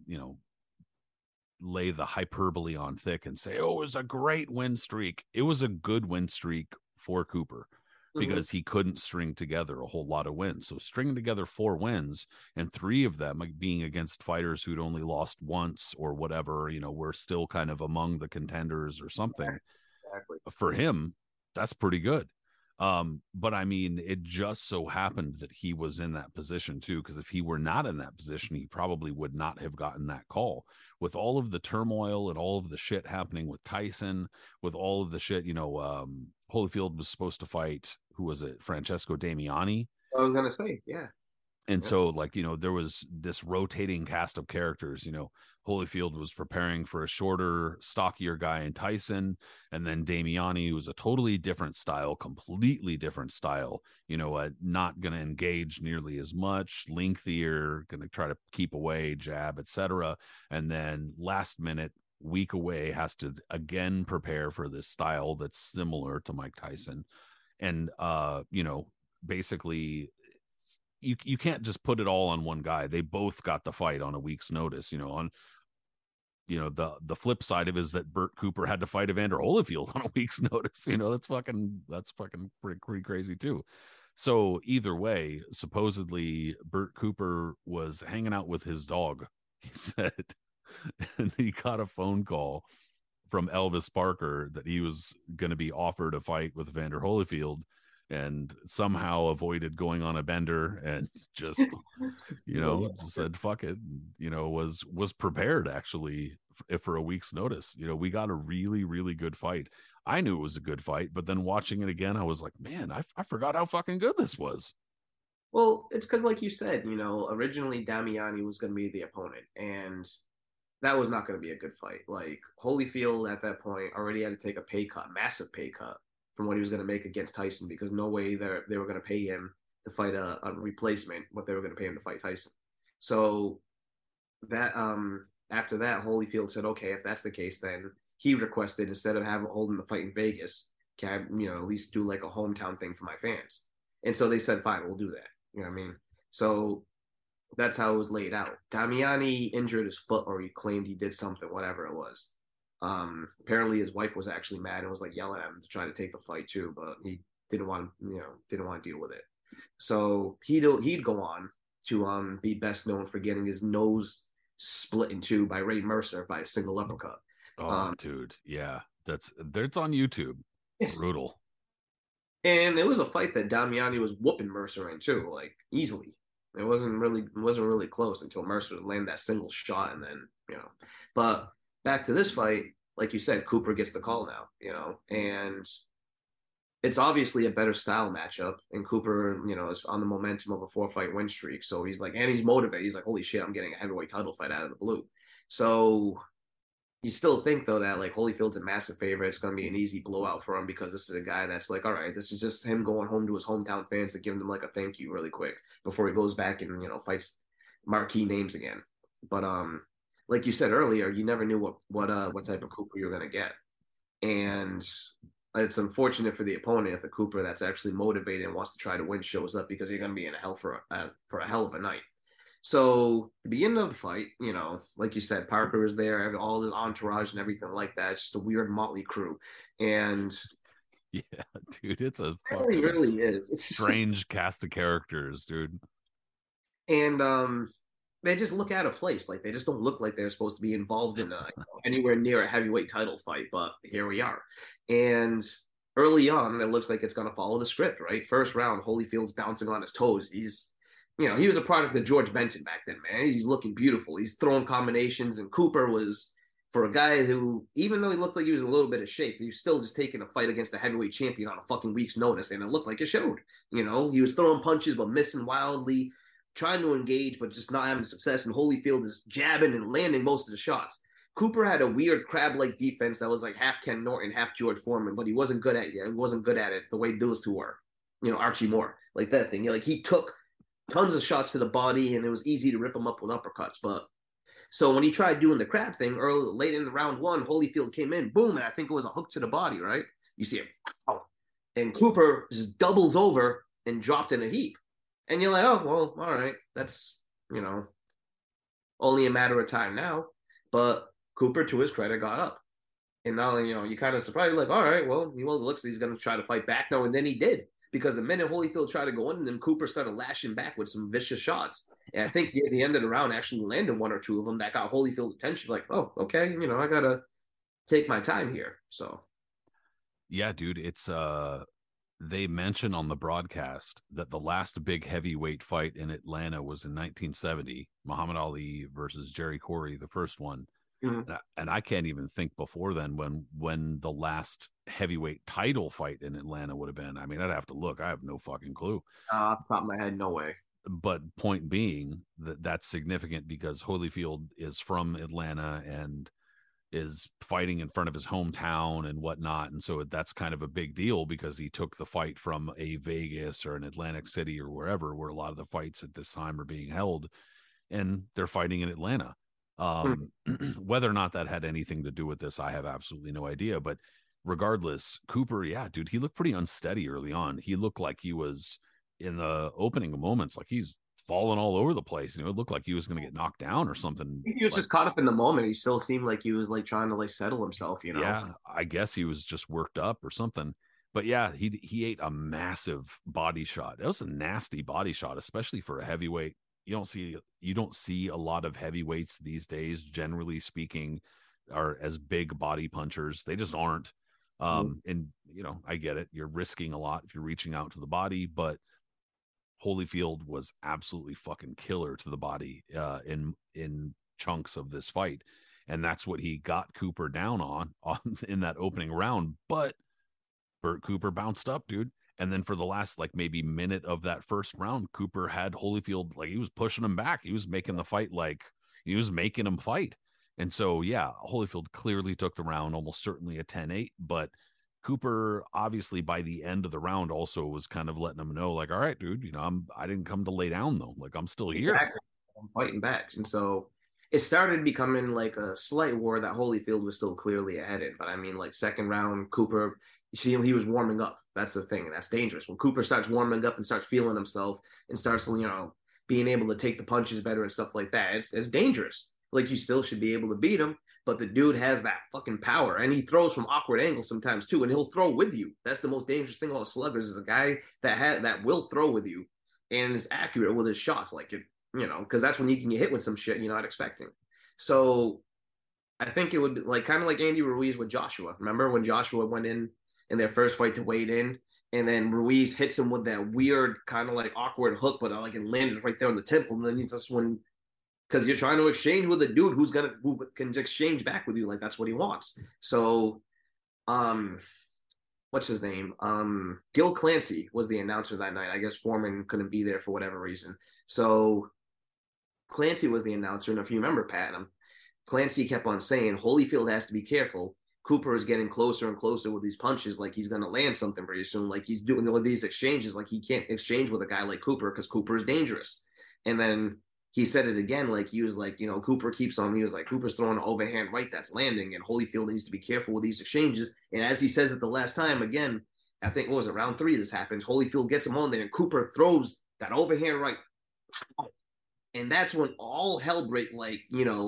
lay the hyperbole on thick and say, oh, it was a great win streak. It was a good win streak for Cooper because he couldn't string together a whole lot of wins. So stringing together 4 wins and 3 of them being against fighters who'd only lost once or whatever, were still kind of among the contenders or something. Exactly. For him, that's pretty good. But I mean, it just so happened that he was in that position too, because if he were not in that position, he probably would not have gotten that call. With all of the turmoil and all of the shit happening with Tyson, with all of the shit, Holyfield was supposed to fight, who was it? Francesco Damiani. I was gonna say, yeah. And so, there was this rotating cast of characters. Holyfield was preparing for a shorter, stockier guy in Tyson. And then Damiani was a totally different style, completely different style, not going to engage nearly as much, lengthier, going to try to keep away, jab, etc. And then last minute, week away, has to again prepare for this style that's similar to Mike Tyson. And, basically you can't just put it all on one guy. They both got the fight on a week's notice. On the flip side of it is that Burt Cooper had to fight Evander Holyfield on a week's notice. That's fucking pretty crazy too. So either way, supposedly Burt Cooper was hanging out with his dog, he said, and he got a phone call from Elvis Parker that he was going to be offered a fight with Evander Holyfield, and somehow avoided going on a bender and just just said fuck it, was prepared actually for a week's notice. We got a really, really good fight. I knew it was a good fight, but then watching it again, I was like, man, I forgot how fucking good this was. Well, it's because like you said, originally Damiani was going to be the opponent, and that was not going to be a good fight. Like Holyfield at that point already had to take a pay cut, massive pay cut, from what he was going to make against Tyson, because no way they were going to pay him to fight a replacement what they were going to pay him to fight Tyson. So that after that, Holyfield said, okay, if that's the case, then he requested, instead of holding the fight in Vegas, at least do like a hometown thing for my fans. And so they said, fine, we'll do that. You know what I mean? So that's how it was laid out. Damiani injured his foot, or he claimed he did something, whatever it was. Apparently his wife was actually mad and was like yelling at him to try to take the fight too, but he didn't want to deal with it. So he'd go on to be best known for getting his nose split in two by Ray Mercer by a single uppercut. Oh, dude, yeah, that's on YouTube. Yes. Brutal. And it was a fight that Damiani was whooping Mercer in too, like easily. It wasn't really close until Mercer landed that single shot, and then But back to this fight, like you said, Cooper gets the call now, and it's obviously a better style matchup. And Cooper, is on the momentum of a 4-fight win streak, so he's like, and he's motivated. He's like, holy shit, I'm getting a heavyweight title fight out of the blue. So you still think though that like Holyfield's a massive favorite. It's going to be an easy blowout for him because this is a guy that's like, all right, this is just him going home to his hometown fans to give them like a thank you really quick before he goes back and fights marquee names again. But like you said earlier, you never knew what type of Cooper you're going to get, and it's unfortunate for the opponent if the Cooper that's actually motivated and wants to try to win shows up, because you're going to be in a hell for a hell of a night. So the beginning of the fight, like you said, Parker is there, all his entourage and everything like that. It's just a weird motley crew, and yeah, dude, it's a it really is. It's strange cast of characters, dude. And they just look out of place. Like they just don't look like they're supposed to be involved in anywhere near a heavyweight title fight. But here we are, and early on, it looks like it's going to follow the script, right? First round, Holyfield's bouncing on his toes. He was a product of George Benton back then, man. He's looking beautiful. He's throwing combinations, and Cooper was, for a guy who, even though he looked like he was in a little bit of shape, he was still just taking a fight against a heavyweight champion on a fucking week's notice, and it looked like it showed. He was throwing punches but missing wildly, trying to engage but just not having success, and Holyfield is jabbing and landing most of the shots. Cooper had a weird crab-like defense that was like half Ken Norton, half George Foreman, but he wasn't good at it. He wasn't good at it the way those two were. Archie Moore, like that thing. He took tons of shots to the body, and it was easy to rip him up with uppercuts. But so when he tried doing the crab thing late in the round one, Holyfield came in, boom, and I think it was a hook to the body, right? You see it, and Cooper just doubles over and dropped in a heap. And you're like, oh, well, all right, that's, only a matter of time now. But Cooper, to his credit, got up. And now, you kind of surprised, like, all right, well, it looks like he's going to try to fight back now. And then he did. Because the minute Holyfield tried to go in, and then Cooper started lashing back with some vicious shots. And I think at the end of the round actually landed one or two of them that got Holyfield's attention. Like, oh, okay, I got to take my time here. So. Yeah, dude, it's they mention on the broadcast that the last big heavyweight fight in Atlanta was in 1970, Muhammad Ali versus Jerry Corey, the first one. Mm-hmm. And I can't even think before then when the last heavyweight title fight in Atlanta would have been. I mean, I'd have to look. I have no fucking clue. Off the top of my head, no way. But point being that's significant because Holyfield is from Atlanta and is fighting in front of his hometown and whatnot. And so that's kind of a big deal because he took the fight from a Vegas or an Atlantic City or wherever, where a lot of the fights at this time are being held, and they're fighting in Atlanta. Whether or not that had anything to do with this, I have absolutely no idea. But regardless, Cooper, yeah, dude, he looked pretty unsteady early on. He looked like he was in the opening moments, like he's falling all over the place. It looked like he was going to get knocked down or something. He was just caught up in the moment. He still seemed like he was like trying to like settle himself, Yeah, I guess he was just worked up or something. But yeah, he ate a massive body shot. That was a nasty body shot, especially for a heavyweight. You don't see a lot of heavyweights these days, generally speaking, are as big body punchers. They just aren't. And I get it. You're risking a lot if you're reaching out to the body, but Holyfield was absolutely fucking killer to the body in chunks of this fight. And that's what he got Cooper down on in that opening round. But Burt Cooper bounced up, dude. And then for the last maybe minute of that first round, Cooper had Holyfield, he was pushing him back. He was making the fight he was making him fight. And so, yeah, Holyfield clearly took the round, almost certainly a 10-8. But Cooper, obviously, by the end of the round also was kind of letting him know, all right, dude, I didn't come to lay down, though. I'm still here. Exactly. I'm fighting back. And so it started becoming like a slight war that Holyfield was still clearly ahead in. But I mean, second round, Cooper You see, he was warming up. That's the thing. That's dangerous. When Cooper starts warming up and starts feeling himself and starts, being able to take the punches better and stuff like that, it's dangerous. Like, you still should be able to beat him, but the dude has that fucking power, and he throws from awkward angles sometimes too, and he'll throw with you. That's the most dangerous thing about sluggers, is a guy that will throw with you and is accurate with his shots. Like, because that's when you can get hit with some shit you're not expecting. So I think it would, like, kind of like Andy Ruiz with Joshua. Remember when Joshua went in their first fight to wade in, and then Ruiz hits him with that weird kind of like awkward hook, but like it landed right there on the temple, and then you just when because you're trying to exchange with a dude who can exchange back with you, like that's what he wants. So, what's his name? Gil Clancy was the announcer that night. I guess Foreman couldn't be there for whatever reason, so Clancy was the announcer. And if you remember, Pat, Clancy kept on saying Holyfield has to be careful. Cooper is getting closer and closer with these punches, like he's going to land something pretty soon. Like, he's doing all these exchanges, like he can't exchange with a guy like Cooper because Cooper is dangerous. And then he said it again, like he was like, Cooper keeps on. He was like, Cooper's throwing an overhand right that's landing, and Holyfield needs to be careful with these exchanges. And as he says it the last time, again, I think, what was it, round 3 this happens. Holyfield gets him on there, and Cooper throws that overhand right. And that's when all hell break, like,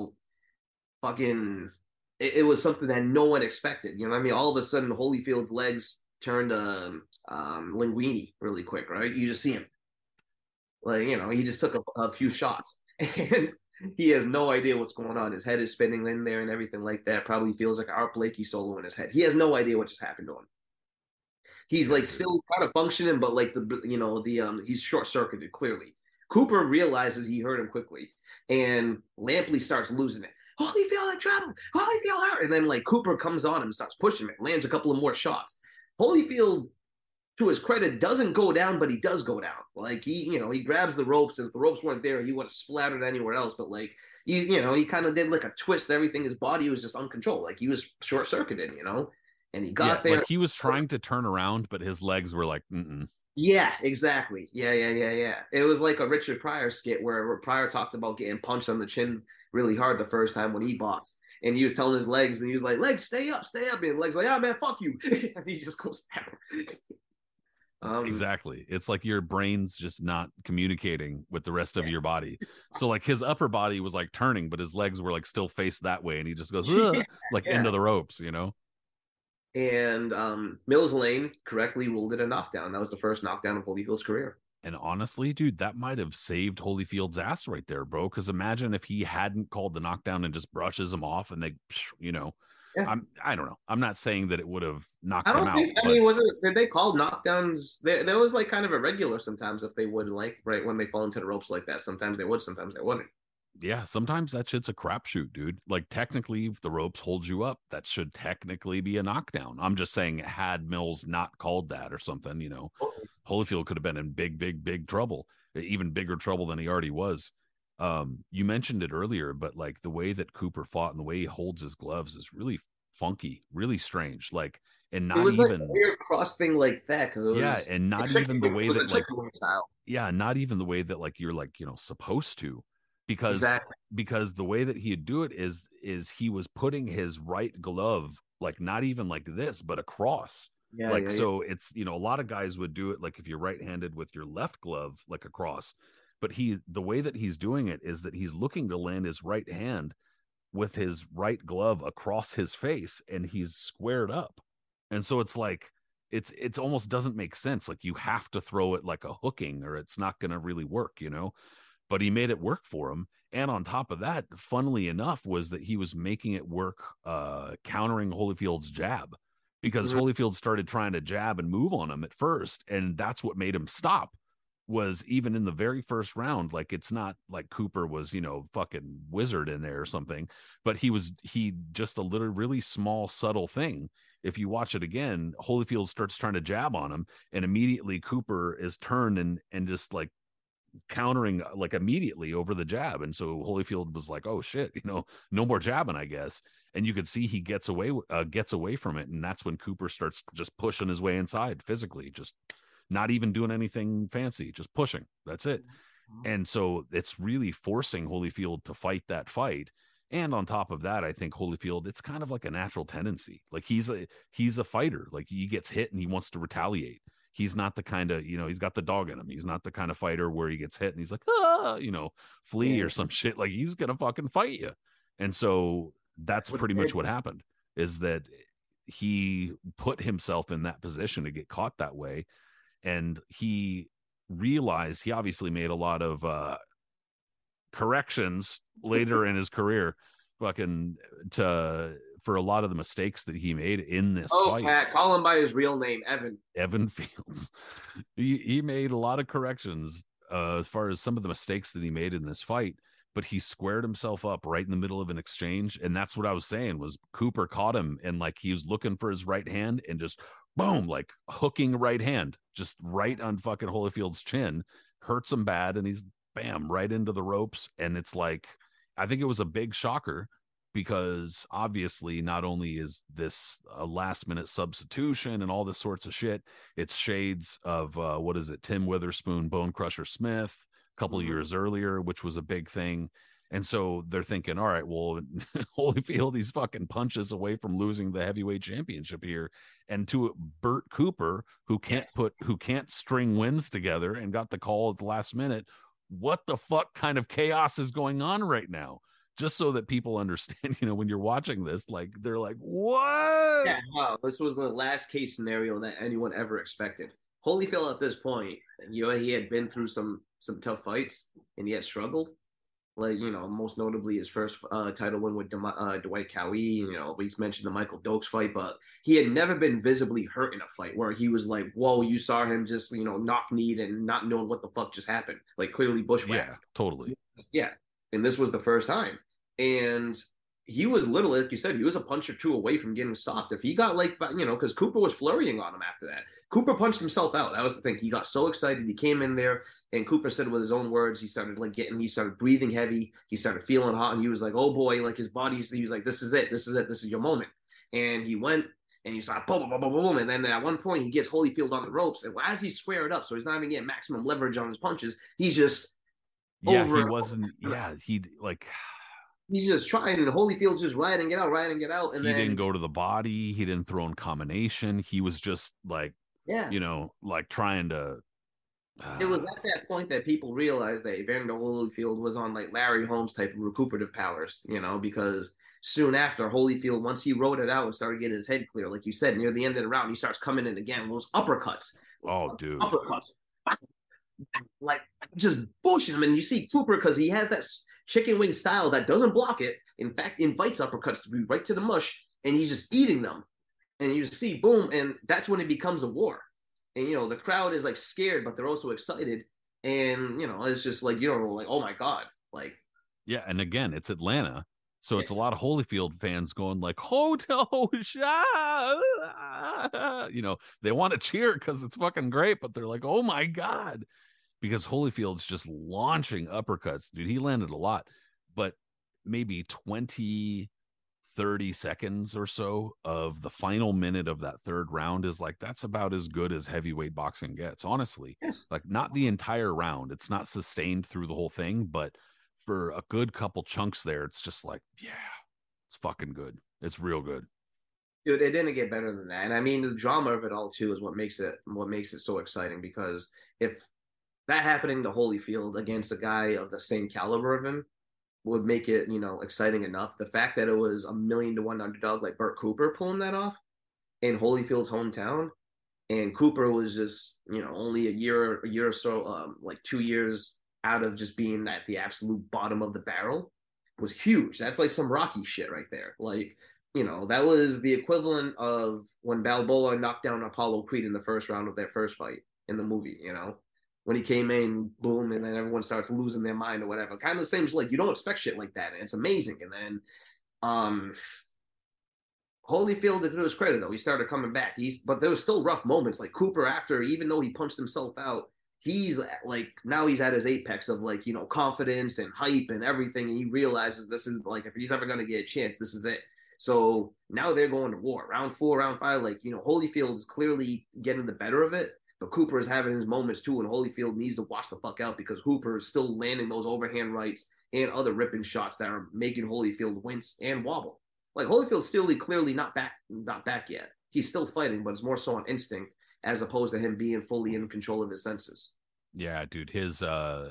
fucking it was something that no one expected. You know what I mean? All of a sudden, Holyfield's legs turned Linguini really quick, right? You just see him. Like, he just took a few shots. And he has no idea what's going on. His head is spinning in there and everything like that. Probably feels like an Art Blakey solo in his head. He has no idea what just happened to him. He's like still kind of functioning, but like he's short circuited clearly. Cooper realizes he hurt him quickly, and Lampley starts losing it. Holyfield in trouble. Holyfield hurt. And then like Cooper comes on him and starts pushing him, lands a couple of more shots. Holyfield, to his credit, doesn't go down, but he does go down. Like, he grabs the ropes, and if the ropes weren't there, he would have splattered anywhere else. But like, he kind of did like a twist, everything. His body was just uncontrolled. Like, he was short circuited, and he got there. Like he was trying to turn around, but his legs were like, mm-mm. Yeah, exactly. Yeah. It was like a Richard Pryor skit where Pryor talked about getting punched on the chin really hard the first time when he boxed. And he was telling his legs, and he was like, legs, stay up. And legs like, man, fuck you. And he just goes down. Exactly. It's like your brain's just not communicating with the rest of your body. So like his upper body was like turning, but his legs were like still faced that way. And he just goes into the ropes, And Mills Lane correctly ruled it a knockdown. That was the first knockdown of Holyfield's career. And honestly, dude, that might have saved Holyfield's ass right there, bro. Because imagine if he hadn't called the knockdown and just brushes him off, and they, Yeah. I don't know. I'm not saying that it would have knocked I him don't out. think. I mean, did they call knockdowns? There was like kind of irregular sometimes if they would, like, right when they fall into the ropes like that. Sometimes they would, sometimes they wouldn't. Yeah, sometimes that shit's a crapshoot, dude. Like, technically, if the ropes hold you up, that should technically be a knockdown. I'm just saying, had Mills not called that or something, Holyfield could have been in big, big, big trouble, even bigger trouble than he already was. You mentioned it earlier, but like the way that Cooper fought and the way he holds his gloves is really funky, really strange. Like, and not it was even like a weird cross thing like that because it was and not even the way that like style. not even the way that like you're like supposed to, because the way that he'd do it is he was putting his right glove like not even like this but across. So it's a lot of guys would do it like if you're right-handed with your left glove like across, but the way that he's doing it is that he's looking to land his right hand with his right glove across his face, and he's squared up. And so it's like it's almost doesn't make sense. Like, you have to throw it like a hooking or it's not going to really work, but he made it work for him. And on top of that, funnily enough, was that he was making it work, countering Holyfield's jab, because Holyfield started trying to jab and move on him at first. And that's what made him stop. Was even in the very first round, like, it's not like Cooper was, fucking wizard in there or something, but he just a little really small, subtle thing. If you watch it again, Holyfield starts trying to jab on him, and immediately Cooper is turned and just like countering like immediately over the jab. And so Holyfield was like, oh shit, no more jabbing, I guess. And you could see he gets away from it. And that's when Cooper starts just pushing his way inside physically, just not even doing anything fancy, just pushing. That's it. And so it's really forcing Holyfield to fight that fight. And on top of that, I think Holyfield, it's kind of like a natural tendency. Like he's a fighter. Like he gets hit and he wants to retaliate. He's not the kind of, he's got the dog in him. He's not the kind of fighter where he gets hit and he's like, flee Yeah. or some shit. Like he's gonna fucking fight you. And so that's What pretty much what happened, is that he put himself in that position to get caught that way. And he realized, he obviously made a lot of corrections later in his career, fucking to for a lot of the mistakes that he made in this Oh, fight. Pat, call him by his real name, Evan. Evan Fields. He made a lot of corrections as far as some of the mistakes that he made in this fight, but he squared himself up right in the middle of an exchange. And that's what I was saying, was Cooper caught him and like he was looking for his right hand and just boom, like hooking right hand, just right on fucking Holyfield's chin, hurts him bad. And he's bam, right into the ropes. And it's like, I think it was a big shocker, because obviously not only is this a last minute substitution and all this sorts of shit, it's shades of what is it, Tim Witherspoon, Bone Crusher Smith a couple of years earlier, which was a big thing. And so they're thinking, all right, well, Holyfield, these fucking punches away from losing the heavyweight championship here. And to Bert Cooper, who can't string wins together and got the call at the last minute. What the fuck kind of chaos is going on right now? Just so that people understand, when you're watching this, like they're like, what? Yeah, no, this was the last case scenario that anyone ever expected. Holyfield at this point, he had been through some tough fights and he had struggled. Like, most notably his first title win with Dwight Cowie. We mentioned the Michael Dokes fight, but he had never been visibly hurt in a fight where he was like, whoa, you saw him just, knock-kneed and not knowing what the fuck just happened. Like, clearly bushwhacked. Yeah, totally. Yeah. And this was the first time. And he was literally, like you said, he was a punch or two away from getting stopped. If he got because Cooper was flurrying on him after that. Cooper punched himself out. That was the thing. He got so excited. He came in there, and Cooper said with his own words, he started breathing heavy. He started feeling hot, and he was like, oh boy, like his body, he was like, this is it. This is it. This is your moment. And he went, and you saw boom, boom, boom, boom, boom. And then at one point, he gets Holyfield on the ropes. And as he's squared up, so he's not even getting maximum leverage on his punches, he's just he wasn't. Yeah, he's just trying, and Holyfield's just riding it out. And he didn't go to the body. He didn't throw in combination. He was just like, like trying to. It was at that point that people realized that Evander Holyfield was on like Larry Holmes type of recuperative powers, because soon after Holyfield, once he wrote it out and started getting his head clear, like you said, near the end of the round, he starts coming in again, those uppercuts. Oh, dude. Uppercuts. Like just pushing him. And you see Cooper, because he has that chicken wing style that doesn't block it. In fact, invites uppercuts to be right to the mush, and he's just eating them. And you see, boom, and that's when it becomes a war. And the crowd is like scared, but they're also excited. And it's just like like, oh my god, like yeah. And again, it's Atlanta, so it's a lot of Holyfield fans going like, "Hoto Sha," they want to cheer because it's fucking great, but they're like, "Oh my god." Because Holyfield's just launching uppercuts. Dude, he landed a lot, but maybe 20, 30 seconds or so of the final minute of that third round is like, that's about as good as heavyweight boxing gets, honestly. Like, not the entire round. It's not sustained through the whole thing, but for a good couple chunks there, it's just like, yeah, it's fucking good. It's real good. Dude, it didn't get better than that. And I mean, the drama of it all too is what makes it so exciting, because if that happening to Holyfield against a guy of the same caliber of him would make it, exciting enough. The fact that it was 1,000,000 to 1 underdog like Bert Cooper pulling that off in Holyfield's hometown, and Cooper was just, only a year or so, like 2 years out of just being at the absolute bottom of the barrel, was huge. That's like some Rocky shit right there. Like, that was the equivalent of when Balboa knocked down Apollo Creed in the first round of their first fight in the movie, when he came in, boom, and then everyone starts losing their mind or whatever. Kind of the same, like, you don't expect shit like that, and it's amazing. And then Holyfield, to his credit, though, he started coming back. But there was still rough moments. Like Cooper, after, even though he punched himself out, he's like, now he's at his apex of like, confidence and hype and everything. And he realizes this is like, if he's ever going to get a chance, this is it. So now they're going to war. Round 4, round 5, like, Holyfield is clearly getting the better of it. But Cooper is having his moments too, and Holyfield needs to watch the fuck out because Cooper is still landing those overhand rights and other ripping shots that are making Holyfield wince and wobble. Like Holyfield's still clearly not back yet. He's still fighting, but it's more so on instinct as opposed to him being fully in control of his senses. Yeah, dude, his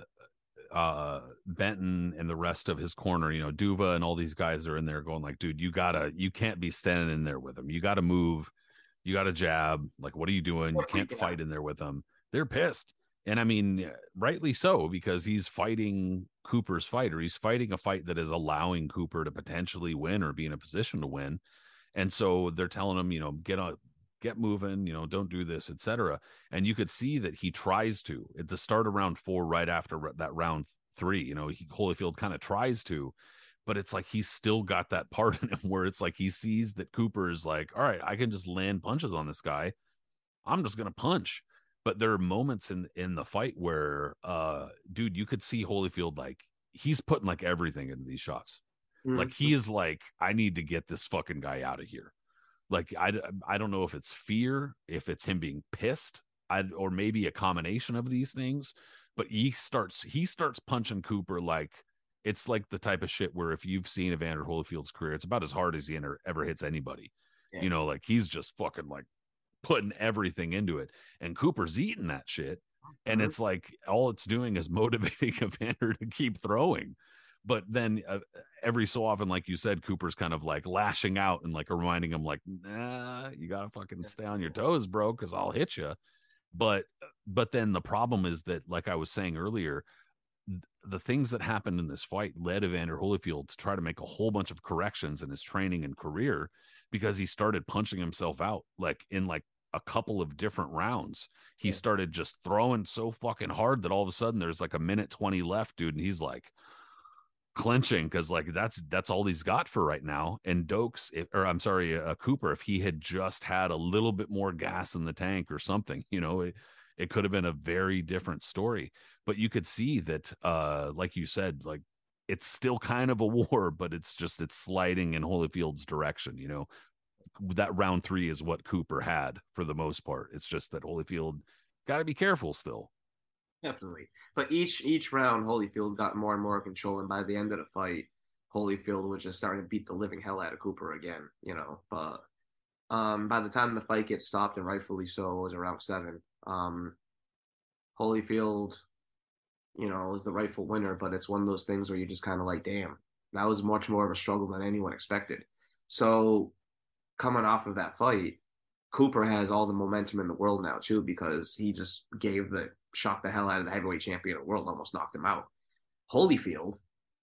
Benton and the rest of his corner, you know, Duva and all these guys are in there going like, dude, you can't be standing in there with him. You gotta move, you gotta jab. Like, what are you doing? You can't fight in there with them. They're pissed. And I mean, rightly so, because he's fighting Cooper's fight, or he's fighting a fight that is allowing Cooper to potentially win or be in a position to win. And so they're telling him, you know, get moving, you know, don't do this, etc. And you could see that he tries to at the start of round 4, right after that round 3, you know, Holyfield kind of tries to, but it's like he's still got that part in him where it's like he sees that Cooper is like, all right, I can just land punches on this guy. I'm just gonna punch. But there are moments in the fight where dude, you could see Holyfield, like he's putting like everything into these shots. Mm-hmm. Like he is like, I need to get this fucking guy out of here. Like I don't know if it's fear, if it's him being pissed, or maybe a combination of these things. But he starts punching Cooper like it's like the type of shit where if you've seen Evander Holyfield's career, it's about as hard as he ever hits anybody. Yeah. You know, like he's just fucking like putting everything into it, and Cooper's eating that shit, and it's like all it's doing is motivating Evander to keep throwing. But then every so often, like you said, Cooper's kind of like lashing out and like reminding him like, nah, you gotta fucking stay on your toes, bro, because I'll hit you. But then the problem is that, like I was saying earlier, the things that happened in this fight led Evander Holyfield to try to make a whole bunch of corrections in his training and career, because he started punching himself out like in like a couple of different rounds. He started just throwing so fucking hard that all of a sudden there's like a minute 20 left, dude, and he's like clenching because like that's all he's got for right now. And Cooper, if he had just had a little bit more gas in the tank or something, you know, it could have been a very different story. But you could see that like you said, like it's still kind of a war, but it's sliding in Holyfield's direction. You know, that round 3 is what Cooper had for the most part. It's just that Holyfield got to be careful still. Definitely. But each round, Holyfield got more and more control, and by the end of the fight, Holyfield was just starting to beat the living hell out of Cooper again, you know. But by the time the fight gets stopped, and rightfully so, it was around 7. Holyfield, you know, was the rightful winner, but it's one of those things where you're just kind of like, damn, that was much more of a struggle than anyone expected. So coming off of that fight, Cooper has all the momentum in the world now too, because he just shocked the hell out of the heavyweight champion of the world, almost knocked him out. Holyfield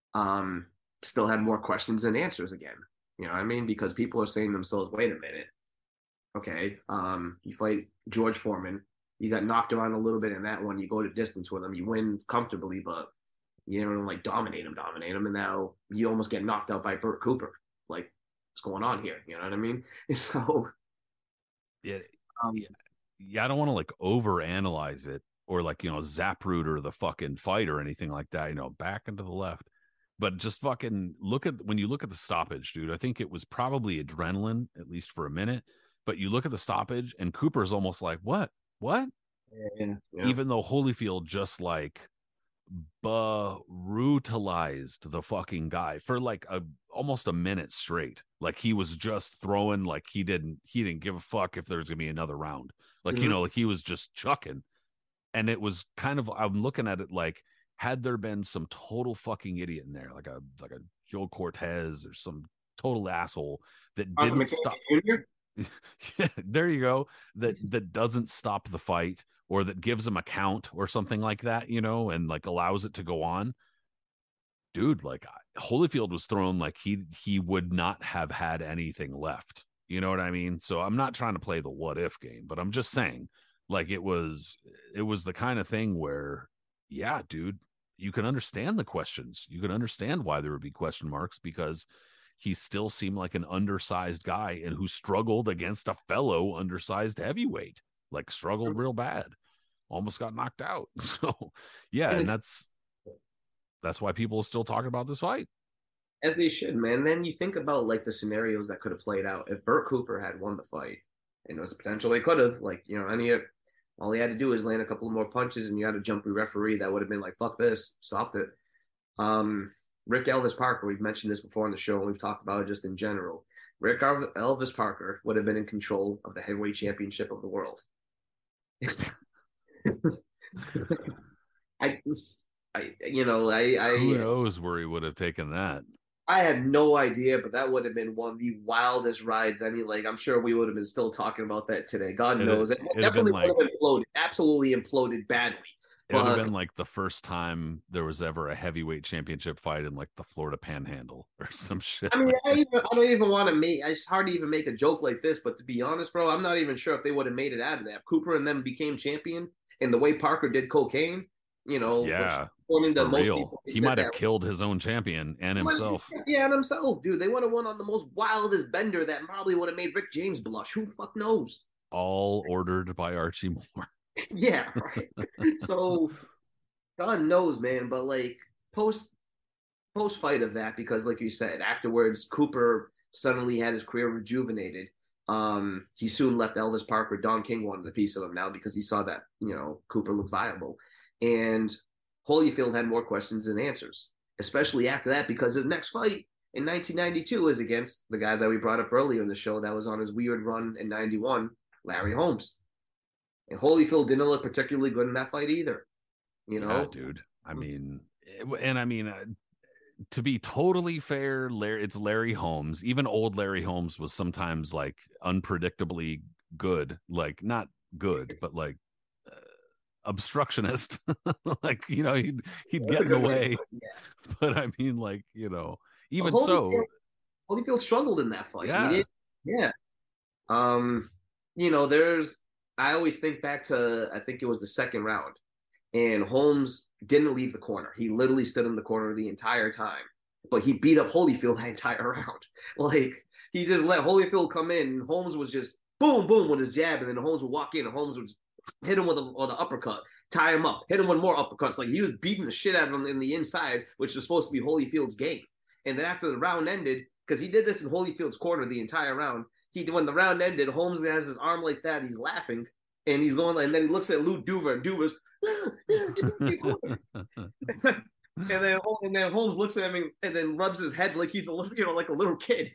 still had more questions than answers again. You know what I mean? Because people are saying to themselves, wait a minute. Okay, you fight George Foreman. You got knocked around a little bit in that one. You go to distance with him. You win comfortably, but you don't like dominate him. And now you almost get knocked out by Burt Cooper. Like, what's going on here? You know what I mean? So, yeah, I don't want to like overanalyze it or like, you know, Zaproot or the fucking fight or anything like that, you know, back and to the left. But just fucking when you look at the stoppage, dude, I think it was probably adrenaline, at least for a minute. But you look at the stoppage and Cooper's almost like, what? Yeah. Even though Holyfield just like brutalized the fucking guy for like almost a minute straight. Like he was just throwing, like he didn't give a fuck if there's gonna be another round. Like, you know, like he was just chucking. And it was kind of, I'm looking at it like, had there been some total fucking idiot in there, like a Joe Cortez or some total asshole that didn't stop. There you go. That doesn't stop the fight, or that gives him a count or something like that, you know, and like allows it to go on. Dude, like Holyfield was thrown like he would not have had anything left. You know what I mean? So I'm not trying to play the what if game, but I'm just saying, like it was the kind of thing where, yeah, dude, you can understand the questions. You can understand why there would be question marks, because he still seemed like an undersized guy and who struggled against a fellow undersized heavyweight, like struggled real bad, almost got knocked out. So yeah, and that's why people are still talking about this fight. As they should, man. Then you think about like the scenarios that could have played out if Burt Cooper had won the fight, and it was a potential they could have, like, you know, All he had to do is land a couple of more punches, and you had a jumpy referee that would have been like, "Fuck this, stopped it." Um, Rick Elvis Parker, we've mentioned this before on the show, and we've talked about it just in general. Rick Elvis Parker would have been in control of the heavyweight championship of the world. I, Who knows where he would have taken that? I have no idea, but that would have been one of the wildest rides. I'm sure we would have been still talking about that today. God knows, it definitely would have imploded, absolutely imploded badly. It would have been like the first time there was ever a heavyweight championship fight in like the Florida Panhandle or some shit. I mean, I don't even want to make. It's hard to even make a joke like this, but to be honest, bro, I'm not even sure if they would have made it out of that. If Cooper and them became champion, and the way Parker did cocaine, yeah, according to for most real, people, he might have killed his own champion and himself. Yeah, and himself, dude. They would have won on the most wildest bender that probably would have made Rick James blush. Who the fuck knows? All ordered by Archie Moore. Yeah, right. So God knows, man. But like post fight of that, because like you said, afterwards Cooper suddenly had his career rejuvenated. He soon left Elvis Parker. Don King wanted a piece of him now because he saw that Cooper looked viable, and Holyfield had more questions than answers, especially after that, because his next fight in 1992 is against the guy that we brought up earlier in the show that was on his weird run in 91, Larry Holmes. And Holyfield didn't look particularly good in that fight either. Yeah, dude. I mean, to be totally fair, it's Larry Holmes. Even old Larry Holmes was sometimes like unpredictably good, like not good, but like obstructionist. Like he'd get in the way. Yeah. But I mean, like even so, Holyfield struggled in that fight. Yeah, he did. Yeah. There's. I always think back to, I think it was the second round, and Holmes didn't leave the corner. He literally stood in the corner the entire time, but he beat up Holyfield the entire round. Like, he just let Holyfield come in, and Holmes was just boom, boom with his jab, and then Holmes would walk in, and Holmes would hit him with an uppercut, tie him up, hit him with more uppercuts. Like, he was beating the shit out of him in the inside, which was supposed to be Holyfield's game. And then after the round ended, because he did this in Holyfield's corner the entire round, when the round ended, Holmes has his arm like that, he's laughing, and he's going, and then he looks at Lou Duver, and Duver's and then Holmes looks at him and then rubs his head like he's a little, like a little kid.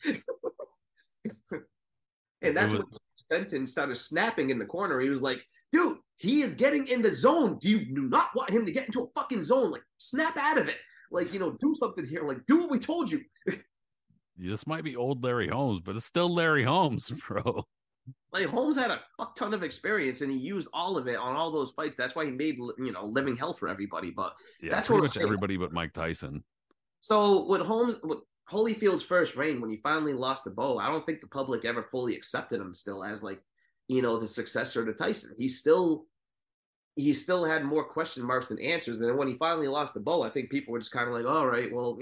And that's when Fenton started snapping in the corner. He was like, dude, he is getting in the zone. Do not want him to get into a fucking zone. Like, snap out of it. Like, do something here. Like, do what we told you. This might be old Larry Holmes, but it's still Larry Holmes, bro. Like, Holmes had a fuck ton of experience, and he used all of it on all those fights. That's why he made living hell for everybody. But yeah, that's pretty much everybody but Mike Tyson. So with Holyfield's first reign, when he finally lost the bow, I don't think the public ever fully accepted him still as like the successor to Tyson. He still had more question marks than answers. And then when he finally lost the bow, I think people were just kind of like, all right, well,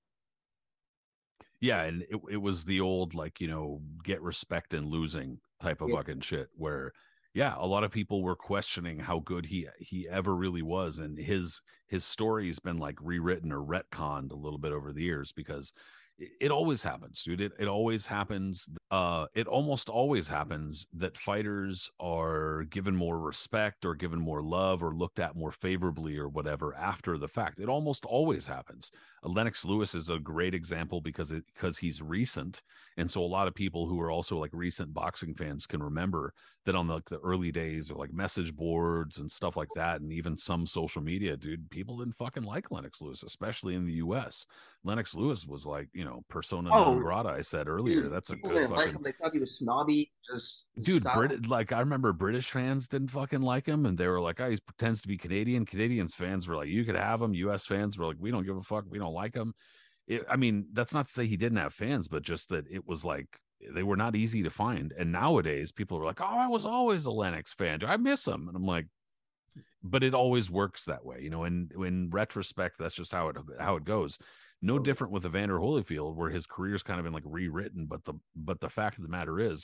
Yeah, and it was the old, like, get respect in losing type of fucking shit where, yeah, a lot of people were questioning how good he ever really was. And his story's been like rewritten or retconned a little bit over the years because it always happens, dude. It always happens. It almost always happens that fighters are given more respect or given more love or looked at more favorably or whatever after the fact. It almost always happens. Lennox Lewis is a great example because he's recent, and so a lot of people who are also like recent boxing fans can remember that on the early days of like message boards and stuff like that, and even some social media, dude, people didn't fucking like Lennox Lewis, especially in the U.S. Lennox Lewis was like, persona non grata. I said earlier, dude, that's a good fucking. They thought he was snobby, dude. Like, I remember British fans didn't fucking like him, and they were like, "Oh, he pretends to be Canadian." Canadians fans were like, "You could have him." U.S. fans were like, "We don't give a fuck. We don't like him." I mean, that's not to say he didn't have fans, but just that it was like they were not easy to find. And nowadays, people are like, "Oh, I was always a Lennox fan. I miss him," and I'm like, but it always works that way, And in retrospect, that's just how it goes. No different with Evander Holyfield, where his career's kind of been like rewritten. But the fact of the matter is,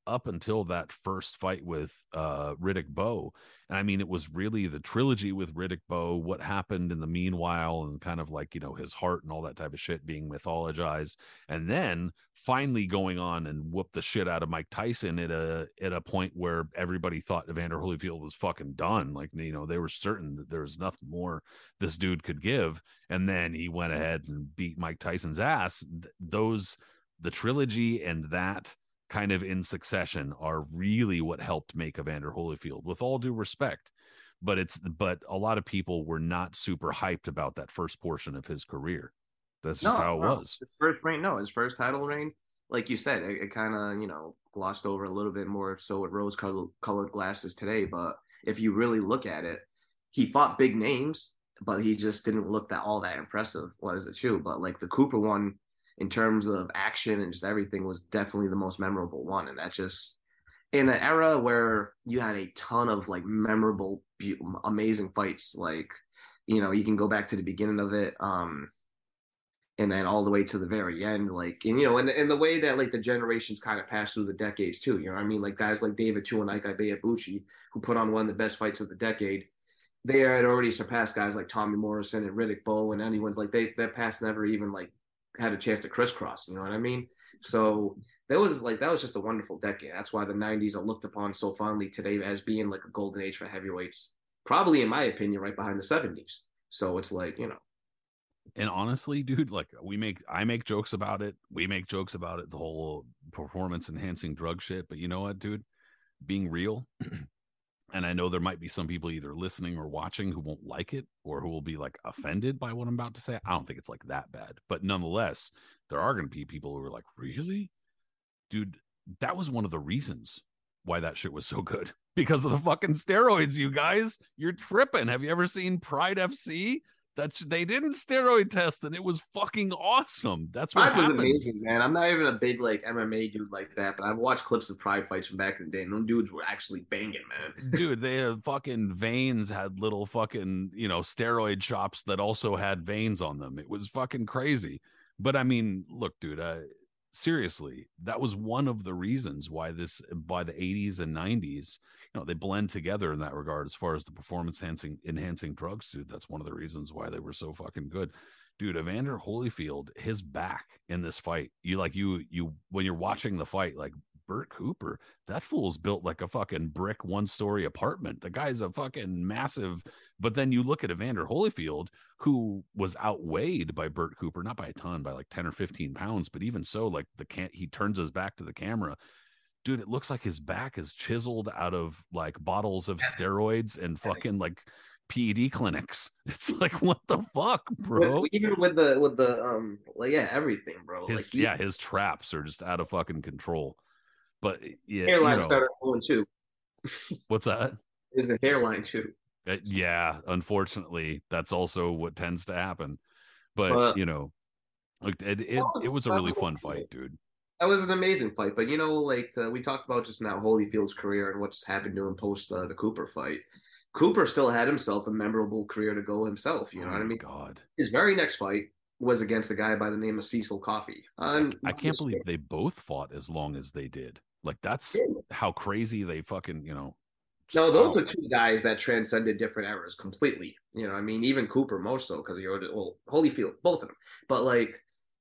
up until that first fight with Riddick Bowe. And I mean, it was really the trilogy with Riddick Bowe, what happened in the meanwhile, and kind of like, you know, his heart and all that type of shit being mythologized. And then finally going on and whoop the shit out of Mike Tyson at a point where everybody thought Evander Holyfield was fucking done. Like, you know, they were certain that there was nothing more this dude could give. And then he went ahead and beat Mike Tyson's ass. The trilogy and that kind of in succession are really what helped make Evander Holyfield, with all due respect. But a lot of people were not super hyped about that first portion of his career. That's just how it was. His first title reign, like you said, it kind of, you know, glossed over a little bit more so with rose colored glasses today. But if you really look at it, he fought big names, but he just didn't look that impressive. Was it true? But like the Cooper one, in terms of action and just everything, was definitely the most memorable one. And that just in an era where you had a ton of like memorable, amazing fights, like, you know, you can go back to the beginning of it, and then all the way to the very end, like, and you know, and the way that like the generations kind of passed through the decades too, you know what I mean? Like guys like David Tua and Ike Ibeabuchi, who put on one of the best fights of the decade, they had already surpassed guys like Tommy Morrison and Riddick Bowe, and anyone's like their past never even like had a chance to crisscross, you know what I mean? So that was just a wonderful decade. That's why the 90s are looked upon so fondly today as being like a golden age for heavyweights, probably in my opinion right behind the 70s. So it's like, you know. And honestly, dude, like I make jokes about it. We make jokes about it, the whole performance enhancing drug shit. But you know what, dude? Being real, and I know there might be some people either listening or watching who won't like it or who will be like offended by what I'm about to say. I don't think it's like that bad. But nonetheless, there are going to be people who are like, really? Dude, that was one of the reasons why that shit was so good. Because of the fucking steroids, you guys. You're tripping. Have you ever seen Pride FC? They didn't steroid test, and it was fucking awesome. That's what Pride was happens. amazing, man. I'm not even a big like MMA dude like that, but I've watched clips of Pride fights from back in the day, and those dudes were actually banging, man. Dude, they had fucking veins, had little fucking, you know, steroid shops that also had veins on them. It was fucking crazy. But I mean, look, dude, seriously, that was one of the reasons why by the 80s and 90s, you know, they blend together in that regard as far as the performance enhancing drugs, dude. That's one of the reasons why they were so fucking good. Dude, Evander Holyfield, his back in this fight, you when you're watching the fight, like Burt Cooper, that fool's built like a fucking brick one-story apartment. The guy's a fucking massive. But then you look at Evander Holyfield, who was outweighed by Burt Cooper, not by a ton, by like 10 or 15 pounds, but even so, like he turns his back to the camera. Dude, it looks like his back is chiseled out of like bottles of steroids and fucking like PED clinics. It's like, what the fuck, bro? Even with the like, yeah, everything, bro. His traps are just out of fucking control. But yeah, hairline started going too. What's that? Is the hairline too? Yeah, unfortunately, that's also what tends to happen. But you know, it was a really fun fight, dude. That was an amazing fight. But you know, like we talked about just now, Holyfield's career and what's happened to him post the Cooper fight. Cooper still had himself a memorable career to go himself. You know what I mean? God, his very next fight was against a guy by the name of Cecil Coffey. I can't believe they both fought as long as they did. Like that's how crazy they fucking, you know. No, those are two guys that transcended different eras completely. You know, I mean, even Cooper more so because Holyfield, both of them. But like,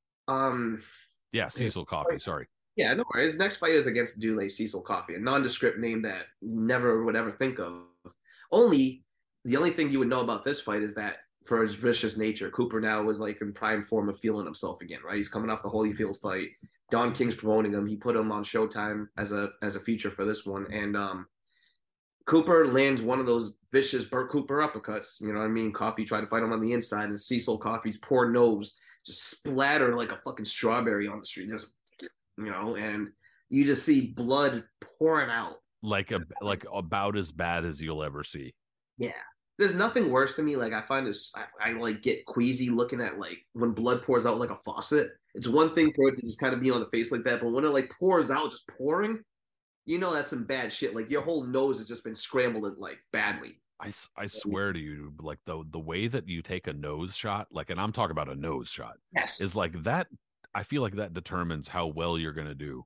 yeah, Cecil Coffey. Sorry. Yeah, no, his next fight is against a dude like Cecil Coffey, a nondescript name that never would ever think of. The only thing you would know about this fight is that for his vicious nature, Cooper now was like in prime form of feeling himself again, right? He's coming off the Holyfield fight. Don King's promoting him. He put him on Showtime as a feature for this one, and Cooper lands one of those vicious Burt Cooper uppercuts. You know what I mean? Coffey tried to fight him on the inside, and Cecil Coffey's poor nose just splattered like a fucking strawberry on the street. Just, you know, and you just see blood pouring out. Like about as bad as you'll ever see. Yeah. There's nothing worse to me. Like I find this, I like get queasy looking at like when blood pours out like a faucet. It's one thing for it to just kind of be on the face like that, but when it like pours out, just pouring, you know that's some bad shit. Like your whole nose has just been scrambled like badly. I swear to you, like the way that you take a nose shot, like, and I'm talking about a nose shot, yes, is like that. I feel like that determines how well you're gonna do.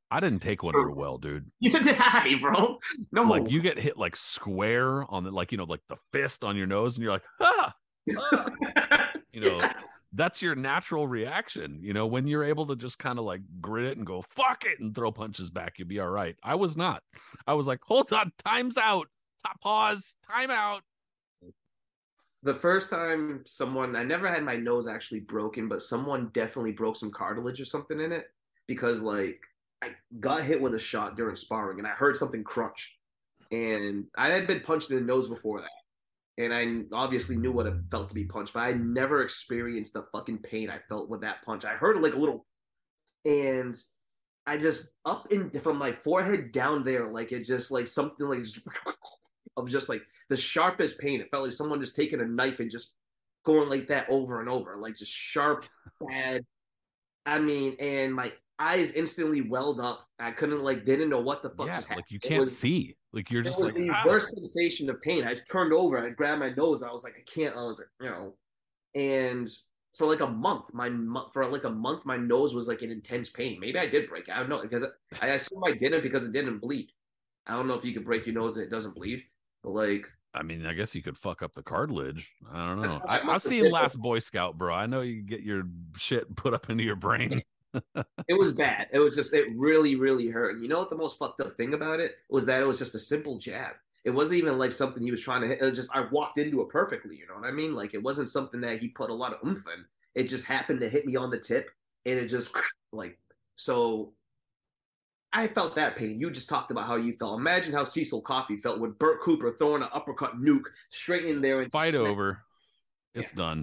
I didn't take one real well, dude. Neither did I, bro. Like No. you get hit like square on the like like the fist on your nose, and you're like, ah, ah. Yes. That's your natural reaction. When you're able to just kind of like grit it and go fuck it and throw punches back, you'll be all right. I was not. I was like, hold on, time's out. Pause, time out. The first time I never had my nose actually broken, but someone definitely broke some cartilage or something in it because like I got hit with a shot during sparring and I heard something crunch. And I had been punched in the nose before that. And I obviously knew what it felt to be punched, but I never experienced the fucking pain I felt with that punch. I heard it like a little, and I just up in from my forehead down there, like it just like something like of just like the sharpest pain. It felt like someone just taking a knife and just going like that over and over, like just sharp, bad. I mean, and my eyes instantly welled up. I couldn't like didn't know what the fuck just happened. Like you can't see. Like you're It just was like the worst sensation of pain. I just turned over, I grabbed my nose, I was like, I can't. I was like, and for like a month, my nose was like in intense pain. Maybe I did break it. I don't know because I assume I didn't because it didn't bleed. I don't know if you could break your nose and it doesn't bleed, but like I mean, I guess you could fuck up the cartilage. I don't know. I I've must have seen been. Last Boy Scout, bro. I know you get your shit put up into your brain. It was bad. It was just it really, really hurt. And you know what the most fucked up thing about it was that it was just a simple jab. It wasn't even like something he was trying to hit. It just I walked into it perfectly. You know what I mean? Like it wasn't something that he put a lot of oomph in. It just happened to hit me on the tip, and it just like so. I felt that pain. You just talked about how you felt. Imagine how Cecil Coffey felt with Burt Cooper throwing an uppercut nuke straight in there and Fight over. It's yeah. done.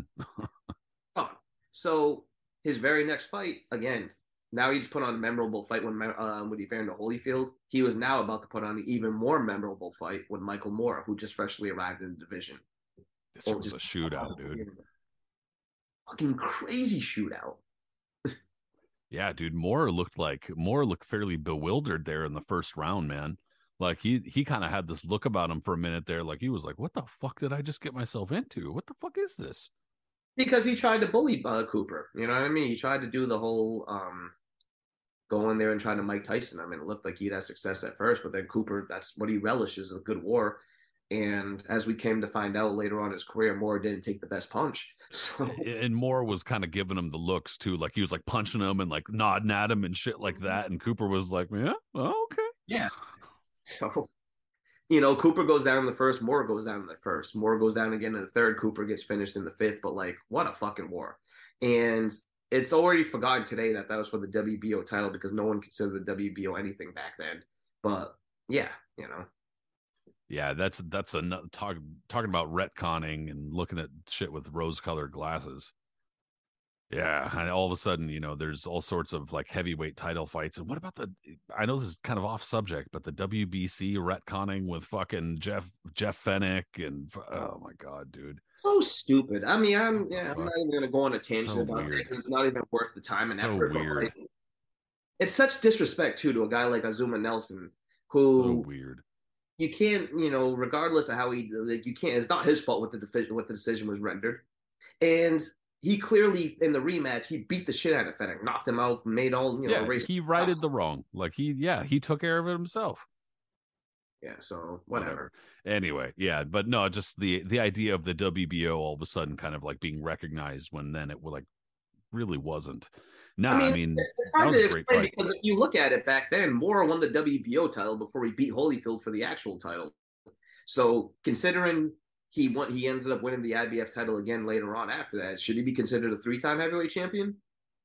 So his very next fight, again, now he just put on a memorable fight with Evander Holyfield. He was now about to put on an even more memorable fight with Michael Moore, who just freshly arrived in the division. This was a shootout, dude. Fucking crazy shootout. Yeah, dude. Moore looked fairly bewildered there in the first round, man. Like he kind of had this look about him for a minute there, like he was like, "What the fuck did I just get myself into? What the fuck is this?" Because he tried to bully Cooper. You know what I mean? He tried to do the whole go in there and try to Mike Tyson. I mean, it looked like he'd had success at first, but then Cooper, that's what he relishes, a good war. And as we came to find out later on in his career, Moore didn't take the best punch. So and Moore was kind of giving him the looks too, like he was like punching him and like nodding at him and shit like that. And Cooper was like, "Yeah, oh, okay, yeah." So Cooper goes down in the first, Moore goes down in the first, Moore goes down again in the third, Cooper gets finished in the fifth. But like, what a fucking war! And it's already forgotten today that was for the WBO title because no one considered the WBO anything back then. But yeah, yeah." That's talking about retconning and looking at shit with rose-colored glasses. Yeah, and all of a sudden, there's all sorts of like heavyweight title fights. And what about I know this is kind of off subject, but the WBC retconning with fucking Jeff Fennick and oh my god, dude, so stupid. I mean, I'm not even gonna go on a tangent so about weird. it. It's not even worth the time and so effort. Weird. Like, it's such disrespect too to a guy like Azuma Nelson, So who weird. You can't, regardless of how he like, you can't. It's not his fault what the decision was rendered, and he clearly in the rematch he beat the shit out of Fennick, knocked him out, made all erased. He righted the wrong. Like he took care of it himself. Yeah, so whatever. Anyway, yeah, but no, just the idea of the WBO all of a sudden kind of like being recognized when then it like really wasn't. No, I mean it's hard to explain because if you look at it back then, Moore won the WBO title before he beat Holyfield for the actual title. So considering he ended up winning the IBF title again later on after that, should he be considered a 3-time heavyweight champion?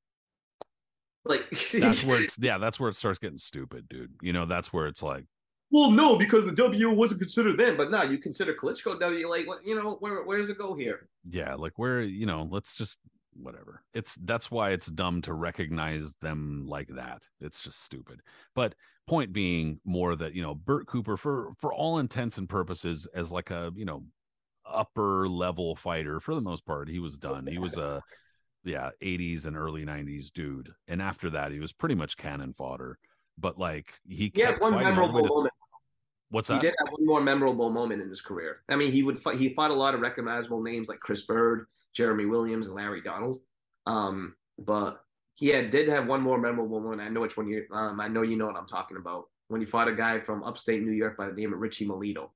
Like that's where it starts getting stupid, dude. That's where it's like, well, no, because the WBO wasn't considered then, but now you consider Klitschko W. Like, what where does it go here? Yeah, like where let's just whatever. That's why it's dumb to recognize them like that. It's just stupid. But point being more that Burt Cooper, for all intents and purposes, as like a upper level fighter for the most part, he was done. He was a 80s and early 90s dude, and after that he was pretty much cannon fodder. But like he kept one fighting memorable moment. What's that? He did have one more memorable moment in his career. I mean, he fought a lot of recognizable names like Chris Bird, Jeremy Williams, and Larry Donald. But did have one more memorable one. I know which one you I know you know what I'm talking about. When he fought a guy from upstate New York by the name of Richie Molito.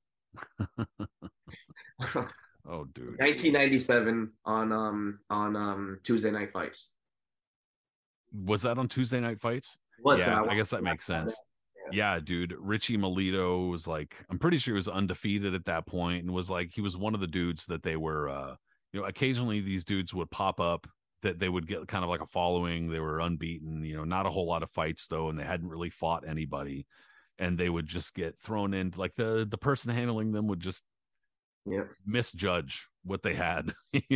Oh, dude. 1997 on Tuesday Night Fights. Was that on Tuesday Night Fights? Was Yeah, I I guess that makes sense. Yeah, dude. Richie Molito was like, I'm pretty sure he was undefeated at that point and was like, he was one of the dudes that they were, occasionally these dudes would pop up that they would get kind of like a following. They were unbeaten, not a whole lot of fights though, and they hadn't really fought anybody. And they would just get thrown in, like the person handling them would just Yeah. misjudge what they had,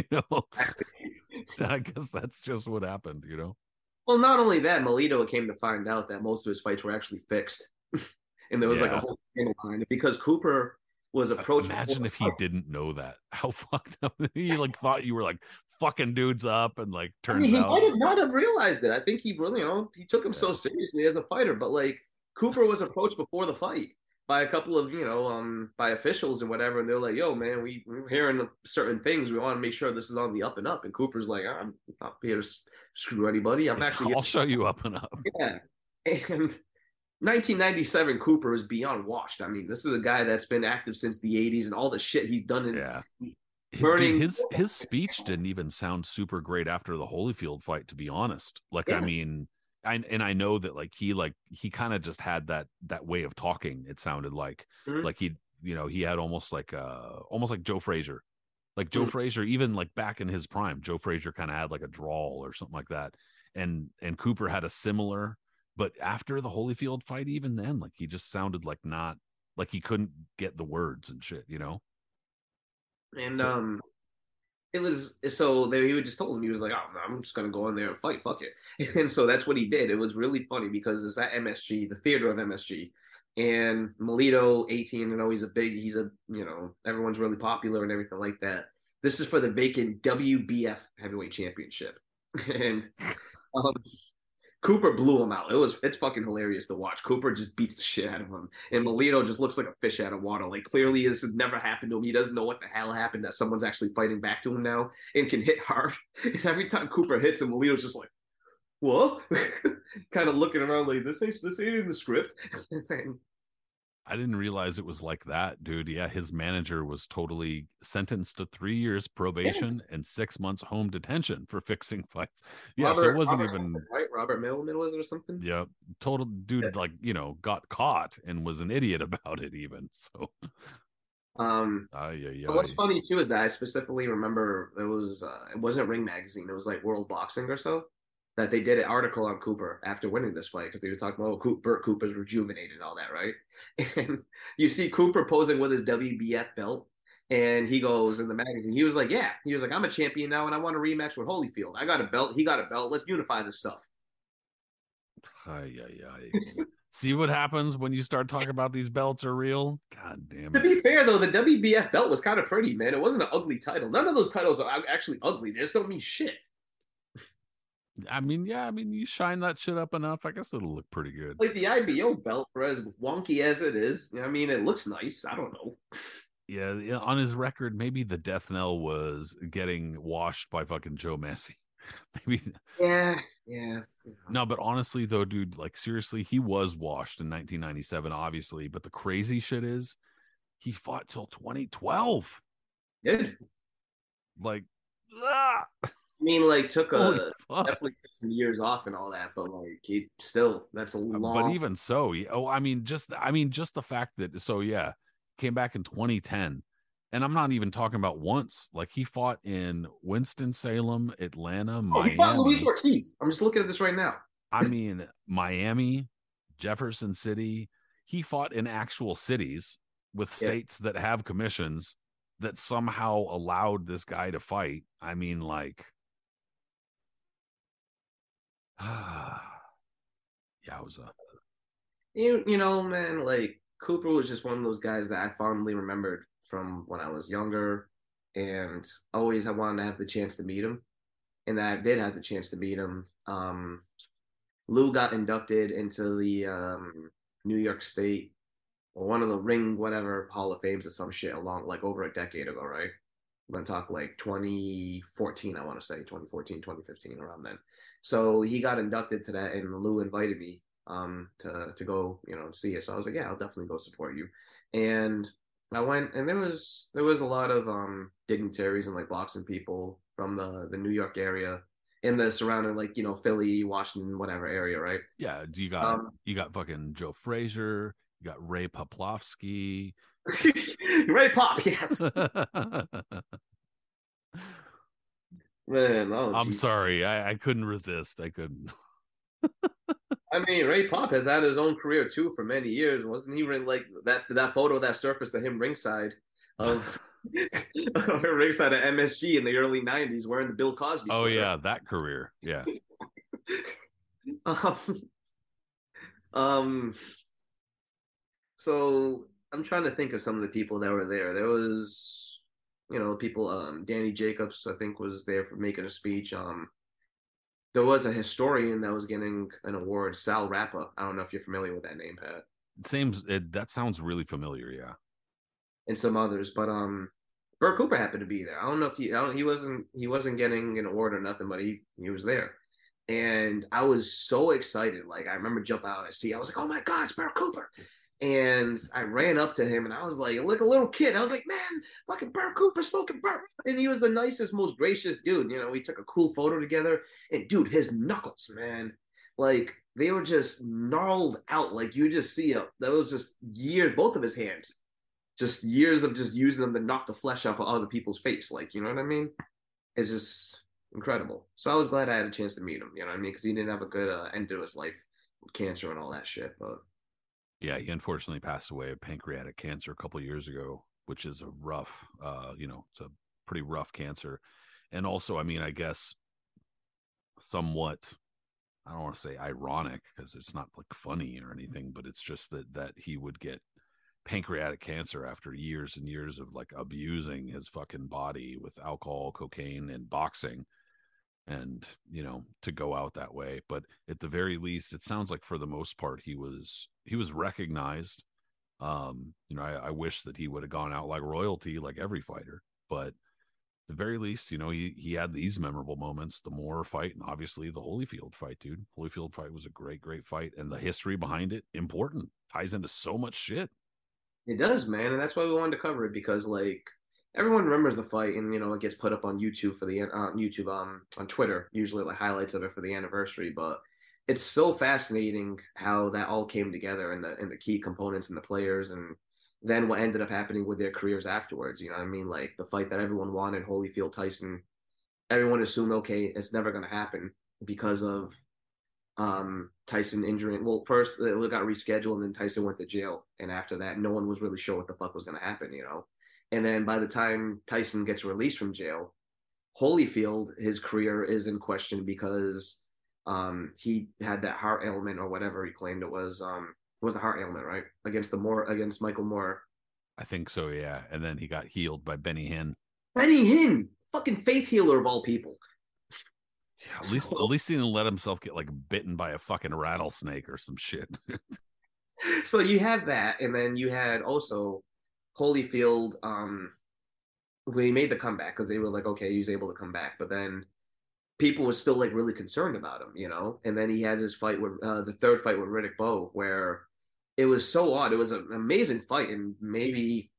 I guess that's just what happened. Well, not only that, Melito came to find out that most of his fights were actually fixed, and there was like a Yeah. whole thing behind it because Cooper was approached before Imagine the if he fight. didn't know that. How fucked up he like thought you were like fucking dudes up, and like I mean, turns he out, might have not have realized it. I think he really, he took him yeah, so seriously as a fighter. But like Cooper was approached before the fight by a couple of, by officials and whatever, and they're like, "Yo, man, we're hearing certain things. We want to make sure this is on the up and up." And Cooper's like, "I'm not here to screw anybody. I'm actually I'll show you up and up. here." Yeah. And 1997 Cooper is beyond washed. I mean, this is a guy that's been active since the 80s and all the shit he's done Yeah, in dude, burning. his speech didn't even sound super great after the Holyfield fight, to be honest. Like, I Yeah. mean, I know that he kind of just had that way of talking. It sounded Mhm. like he had almost like Joe Frazier. Like Joe Mhm. Frazier, even like back in his prime, Joe Frazier kind of had like a drawl or something like that. And Cooper had a similar, but after the Holyfield fight, even then, like he just sounded like not like he couldn't get the words and shit. And So it was so there he would just told him he was like, "Oh, I'm just gonna go in there and fight, fuck it." And so that's what he did. It was really funny because it's at MSG, the theater of MSG, and Melito, 18, everyone's really popular and everything like that. This is for the vacant WBF heavyweight championship. And um, Cooper blew him out. It's fucking hilarious to watch. Cooper just beats the shit out of him, and Melito just looks like a fish out of water. Like clearly this has never happened to him. He doesn't know what the hell happened that someone's actually fighting back to him now and can hit hard. And every time Cooper hits him, Melito's just like, "What?" kind of looking around like this ain't in the script. I didn't realize it was like that, dude. Yeah, his manager was totally sentenced to 3 years Yeah. probation and 6 months home detention for fixing fights. Yeah, so it Robert wasn't Robert even, right? Robert Middleman was it or something? yeah, total Yeah. dude, like, got caught and was an idiot about it, even. So, Um ay, ay, but what's ay. funny too is that I specifically remember it wasn't Ring Magazine, it was like World Boxing or so that they did an article on Cooper after winning this fight because they were talking about Burt Cooper's rejuvenated and all that, right? And you see Cooper posing with his WBF belt, and he goes in the magazine. He was like, "Yeah," he was like, "I'm a champion now, and I want a rematch with Holyfield. I got a belt. He got a belt. Let's unify this stuff." Ay, ay, ay. See what happens when you start talking about these belts are real? God damn To it. be fair, though, the WBF belt was kind of pretty, man. It wasn't an ugly title. None of those titles are actually ugly. They just don't mean shit. I mean, yeah, I mean, you shine that shit up enough, I guess it'll look pretty good. Like the IBO belt, for as wonky as it is, I mean, it looks nice. I don't know. Yeah, yeah, on his record, maybe the death knell was getting washed by fucking Joe Messi. Maybe Yeah, yeah. no, but honestly though, dude, like seriously, he was washed in 1997, obviously. But the crazy shit is, he fought till 2012. Good. Like, ah, I mean, like, holy fuck! definitely took some years off and all that, but like, he still, that's a But long. even so, just the fact that so yeah, came back in 2010, and I'm not even talking about once. Like he fought in Winston Salem, Atlanta, Oh, he fought Luis Miami. Ortiz. I'm just looking at this right now. I mean, Miami, Jefferson City. He fought in actual cities with Yeah. states that have commissions that somehow allowed this guy to fight. I mean, like, yowza. Man, like Cooper was just one of those guys that I fondly remembered from when I was younger, and always I wanted to have the chance to meet him, and I did have the chance to meet him. Lou got inducted into the New York State or one of the Ring whatever Hall of Fames or some shit along like over a decade ago, right? I'm gonna talk like 2014, I want to say 2014, 2015, around then. So he got inducted to that, and Lou invited me to go, see it. So I was like, yeah, I'll definitely go support you. And I went, and there was a lot of dignitaries and like boxing people from the New York area in the surrounding, like, Philly, Washington, whatever area, right? Yeah, Um, you got fucking Joe Frazier, you got Ray Poplowski. Ray Pop, yes. Man, oh I'm jeez. sorry, I couldn't resist. I couldn't. I mean, Ray Pop has had his own career too for many years. Wasn't he like that photo that surfaced to him ringside of, of ringside at MSG in the early '90s wearing the Bill Cosby Oh sweater? yeah, that career. Yeah. Um, um, so I'm trying to think of some of the people that were there. There was, people. Danny Jacobs, I think, was there for making a speech. There was a historian that was getting an award, Sal Rappa. I don't know if you're familiar with that name, Pat, That sounds really familiar. Yeah. and some others. But Bert Cooper happened to be there. I don't know if he wasn't getting an award or nothing, but he was there. And I was so excited. Like, I remember jumping out of the seat. I was like, "Oh my God, it's Bert Cooper!" And I ran up to him, and I was like a little kid. I was like, "Man, fucking Bert Cooper, smoking Bert!" And he was the nicest, most gracious dude. We took a cool photo together. And dude, his knuckles, man, like they were just gnarled out. Like you just see him. That was just years. Both of his hands, just years of just using them to knock the flesh off of other people's face. Like, you know what I mean? It's just incredible. So I was glad I had a chance to meet him. You know what I mean? Because he didn't have a good end to his life with cancer and all that shit. But Yeah, he unfortunately passed away of pancreatic cancer a couple years ago, which is a rough, it's a pretty rough cancer. And also, I mean, I guess somewhat, I don't want to say ironic because it's not like funny or anything, but it's just that he would get pancreatic cancer after years and years of like abusing his fucking body with alcohol, cocaine, and boxing, and to go out that way. But at the very least, it sounds like for the most part he was recognized. I wish that he would have gone out like royalty, like every fighter, but at the very least, he had these memorable moments. The Moore fight, and obviously the Holyfield fight, dude. Holyfield fight was a great fight, and the history behind it important, ties into so much shit. it does, man, and that's why we wanted to cover it because like everyone remembers the fight, and it gets put up on YouTube for the YouTube on Twitter, usually like highlights of it for the anniversary. But it's so fascinating how that all came together and the key components and the players, and then what ended up happening with their careers afterwards. You know what I mean? Like the fight that everyone wanted, Holyfield Tyson, everyone assumed, okay, it's never going to happen because of Tyson injuring. Well, first it got rescheduled, and then Tyson went to jail, and after that, no one was really sure what the fuck was going to happen. And then by the time Tyson gets released from jail, Holyfield, his career is in question because he had that heart ailment or whatever he claimed it was. It was the heart ailment, right? Against Michael Moore. I think so, yeah. And then he got healed by Benny Hinn. Benny Hinn, fucking faith healer of all people. Yeah, at So, least he didn't let himself get like bitten by a fucking rattlesnake or some shit. so you have that, and then you had also Holyfield. When he made the comeback, because they were like, okay, he's able to come back, but then people were still like really concerned about him. And then he had his fight with the third fight with Riddick Bowe, where it was so odd. It was an amazing fight, and maybe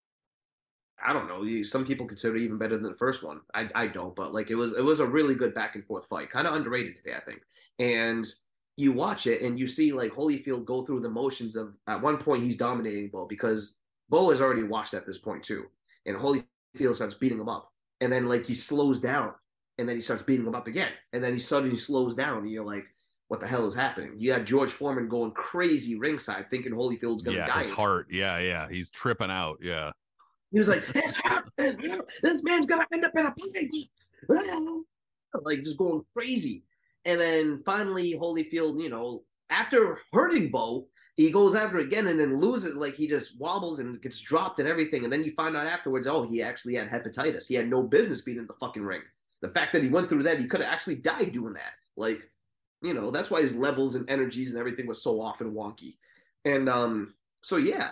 I don't know. Some people consider it even better than the first one. I don't, but like it was a really good back and forth fight, kind of underrated today, I think. And you watch it and you see like Holyfield go through the motions of at one point he's dominating Bowe because Bowe is already washed at this point too, and Holyfield starts beating him up, and then like he slows down, and then he starts beating him up again, and then he suddenly slows down, and you're like, what the hell is happening? You had George Foreman going crazy ringside, thinking Holyfield's gonna Yeah, die. his heart. Yeah. He's tripping out. Yeah. He was like, this man's gonna end up in a pie. Like just going crazy. And then finally, Holyfield, after hurting Bowe, he goes after again and then loses. Like he just wobbles and gets dropped and everything. And then you find out afterwards, oh, he actually had hepatitis. He had no business being in the fucking ring. The fact that he went through that, he could have actually died doing that. Like, that's why his levels and energies and everything was so off and wonky. And so yeah,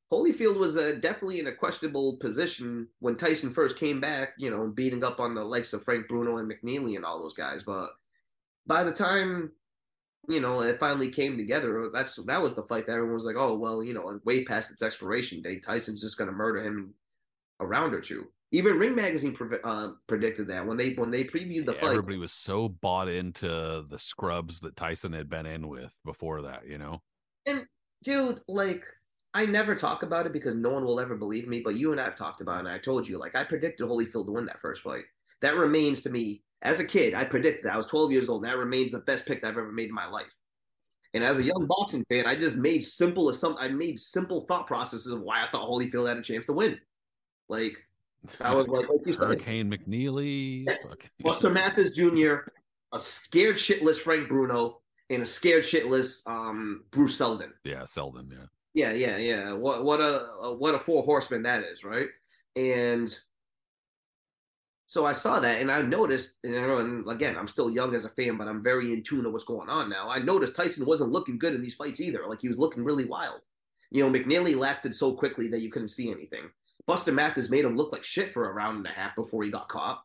Holyfield was definitely in a questionable position when Tyson first came back, beating up on the likes of Frank Bruno and McNeely and all those guys. But by the time, it finally came together, that was the fight that everyone was like, oh, well, way past its expiration date, Tyson's just going to murder him a round or two. Even Ring Magazine predicted that when they previewed the fight. Everybody was so bought into the scrubs that Tyson had been in with before that, And dude, like, I never talk about it because no one will ever believe me, but you and I have talked about it, and I told you, like, I predicted Holyfield to win that first fight. That remains to me, as a kid, I predicted that. I was 12 years old. That remains the best pick I've ever made in my life. And as a young boxing fan, I just made simple thought processes of why I thought Holyfield had a chance to win. Like, I was like you said, Hurricane McNeely, Buster Mathis Jr., a scared shitless Frank Bruno, and a scared shitless Bruce Seldon. Yeah, Seldon. Yeah. What a four horsemen that is, right? And so I saw that, and I noticed, and again, I'm still young as a fan, but I'm very in tune to what's going on now. I noticed Tyson wasn't looking good in these fights either. Like, he was looking really wild. McNeely lasted so quickly that you couldn't see anything. Buster Mathis made him look like shit for a round and a half before he got caught.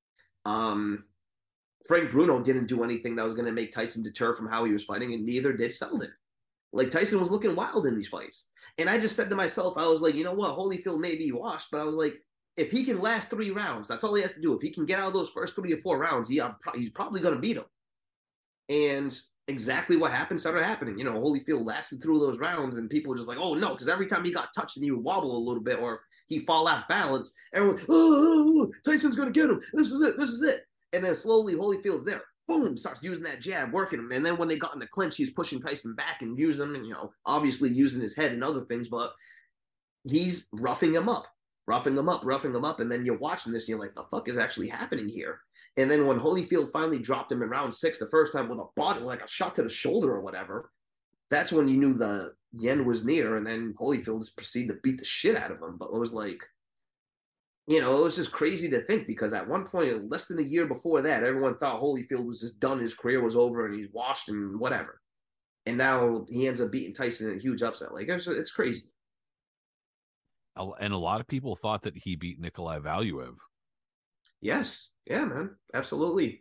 Frank Bruno didn't do anything that was going to make Tyson deter from how he was fighting, and neither did Seldon. Like, Tyson was looking wild in these fights. And I just said to myself, I was like, you know what? Holyfield may be washed, but I was like, if he can last 3 rounds, that's all he has to do. If he can get out of those first 3 or 4 rounds, he's probably going to beat him. And exactly what happened started happening. Holyfield lasted through those rounds, and people were just like, oh, no, because every time he got touched and he would wobble a little bit or he fall out balance, everyone, oh, Tyson's going to get him. This is it. And then slowly Holyfield's there. Boom, starts using that jab, working him. And then when they got in the clinch, he's pushing Tyson back and using him and, obviously using his head and other things, but he's roughing him up. And then you're watching this and you're like, the fuck is actually happening here? And then when Holyfield finally dropped him in round 6 the first time with a body, like a shot to the shoulder or whatever, that's when you knew the end was near. And then Holyfield just proceeded to beat the shit out of him. But it was like, it was just crazy to think, because at one point, less than a year before that, everyone thought Holyfield was just done. His career was over and he's washed and whatever. And now he ends up beating Tyson in a huge upset. Like, it's crazy. And a lot of people thought that he beat Nikolai Valuev. Yes. Yeah, man. Absolutely.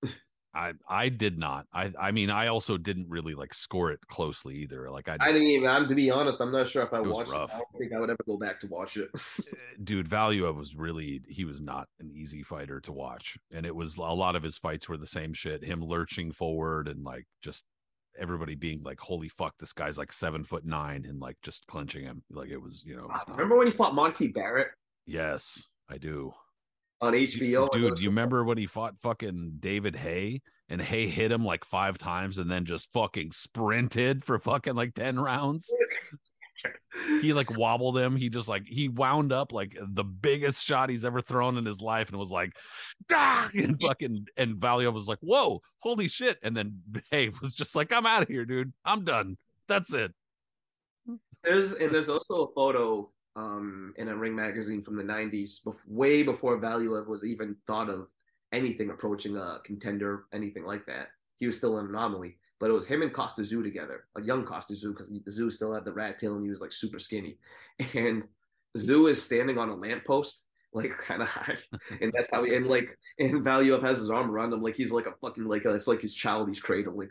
I did not. I mean, I also didn't really like score it closely either. Like, I didn't even. To be honest, I'm not sure if I watched rough. it. I don't think I would ever go back to watch it. Dude, Valuev he was not an easy fighter to watch, and it was a lot of his fights were the same shit. Him lurching forward and like just everybody being like, "Holy fuck, this guy's like 7'9," and like just clinching him. Like, it was, it was not... Remember when he fought Monty Barrett? Yes, I do. On HBO. Dude, you remember when he fought fucking David Haye, and Haye hit him like 5 times and then just fucking sprinted for fucking like 10 rounds? He like wobbled him. He wound up like the biggest shot he's ever thrown in his life and was like, ah! And Valuev was like, whoa, holy shit. And then Haye was just like, I'm out of here, dude. I'm done. That's it. There's also a photo in a Ring magazine from the 90s, way before Valuev was even thought of anything approaching a contender, anything like that. He was still an anomaly, but it was him and Costa Tszyu together, a young Costa Tszyu, because Tszyu still had the rat tail and he was like super skinny. And Tszyu is standing on a lamppost, like kind of high, and that's how and Valuev has his arm around him like he's like a fucking it's like his child he's cradling.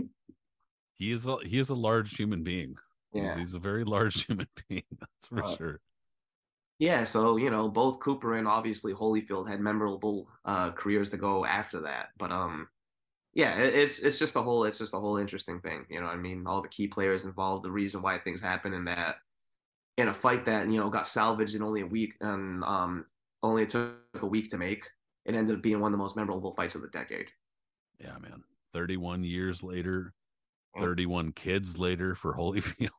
He is a large human being. Yeah. He's a very large human being, that's for sure. Yeah, so both Cooper and obviously Holyfield had memorable careers to go after that, but yeah, it's just a whole interesting thing. You know what I mean? All the key players involved, the reason why things happen, and that in a fight that got salvaged in only a week, and only it took a week to make, it ended up being one of the most memorable fights of the decade. Yeah, man. 31 years later. 31 kids later for Holyfield.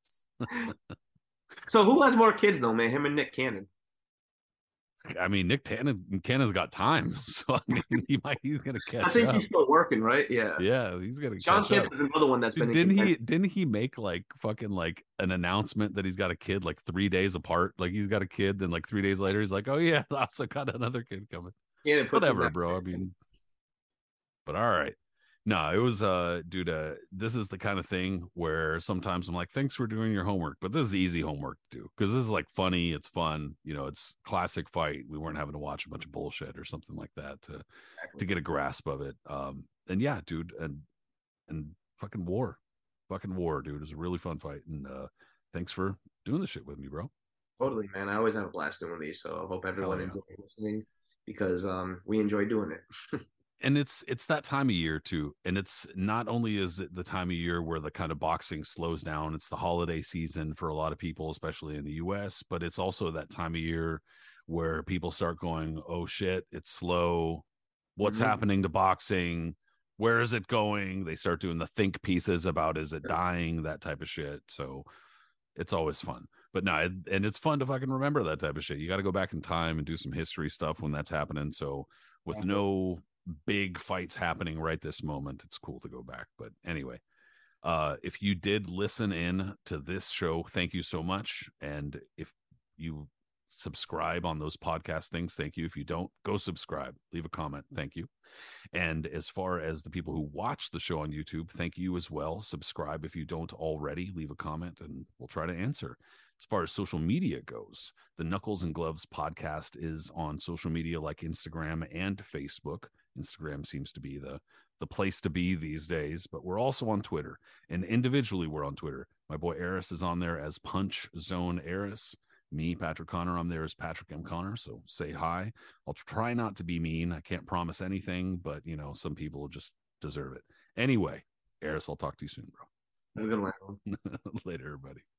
So who has more kids though, man? Him and Nick Cannon? I mean, Nick Cannon's got time, so I mean, he's gonna catch up. I think he's still working, right? Yeah, he's gonna. Sean Kemp is another one that's been. Didn't he make like fucking like an announcement that he's got a kid like 3 days apart? Like, he's got a kid, then like 3 days later he's like, oh yeah, I also got another kid coming. Whatever, bro. I mean, but all right. No, it was dude, this is the kind of thing where sometimes I'm like, thanks for doing your homework, but this is easy homework to do because this is like funny, it's fun, it's classic fight. We weren't having to watch a bunch of bullshit or something like that to get a grasp of it. And yeah, dude, and fucking war, dude, is a really fun fight. And thanks for doing this shit with me, bro. Totally, man. I always have a blast doing these, so I hope Hell everyone yeah. enjoys listening because we enjoy doing it. And it's that time of year too, and it's not only is it the time of year where the kind of boxing slows down, it's the holiday season for a lot of people, especially in the US, but it's also that time of year where people start going, oh shit, it's slow, what's Hmm. happening to boxing, where is it going? They start doing the think pieces about, is it dying, that type of shit. So it's always fun. But no, and it's fun to fucking remember that type of shit. You got to go back in time and do some history stuff when that's happening. So with Exactly. no big fights happening right this moment, it's cool to go back. But anyway, if you did listen in to this show, thank you so much. And if you subscribe on those podcast things, thank you. If you don't, go subscribe, leave a comment, thank you. And as far as the people who watch the show on YouTube, thank you as well. Subscribe if you don't already, leave a comment, and we'll try to answer. As far as social media goes, the Knuckles and Gloves podcast is on social media like Instagram and Facebook. Instagram seems to be the place to be these days, but we're also on Twitter, and individually we're on Twitter. My boy Eris is on there as Punch Zone Eris. Me, Patrick Connor, I'm there as Patrick M. Connor. So say hi. I'll try not to be mean. I can't promise anything, but some people just deserve it. Anyway, Eris, I'll talk to you soon, Have a good one. bro. Later, everybody.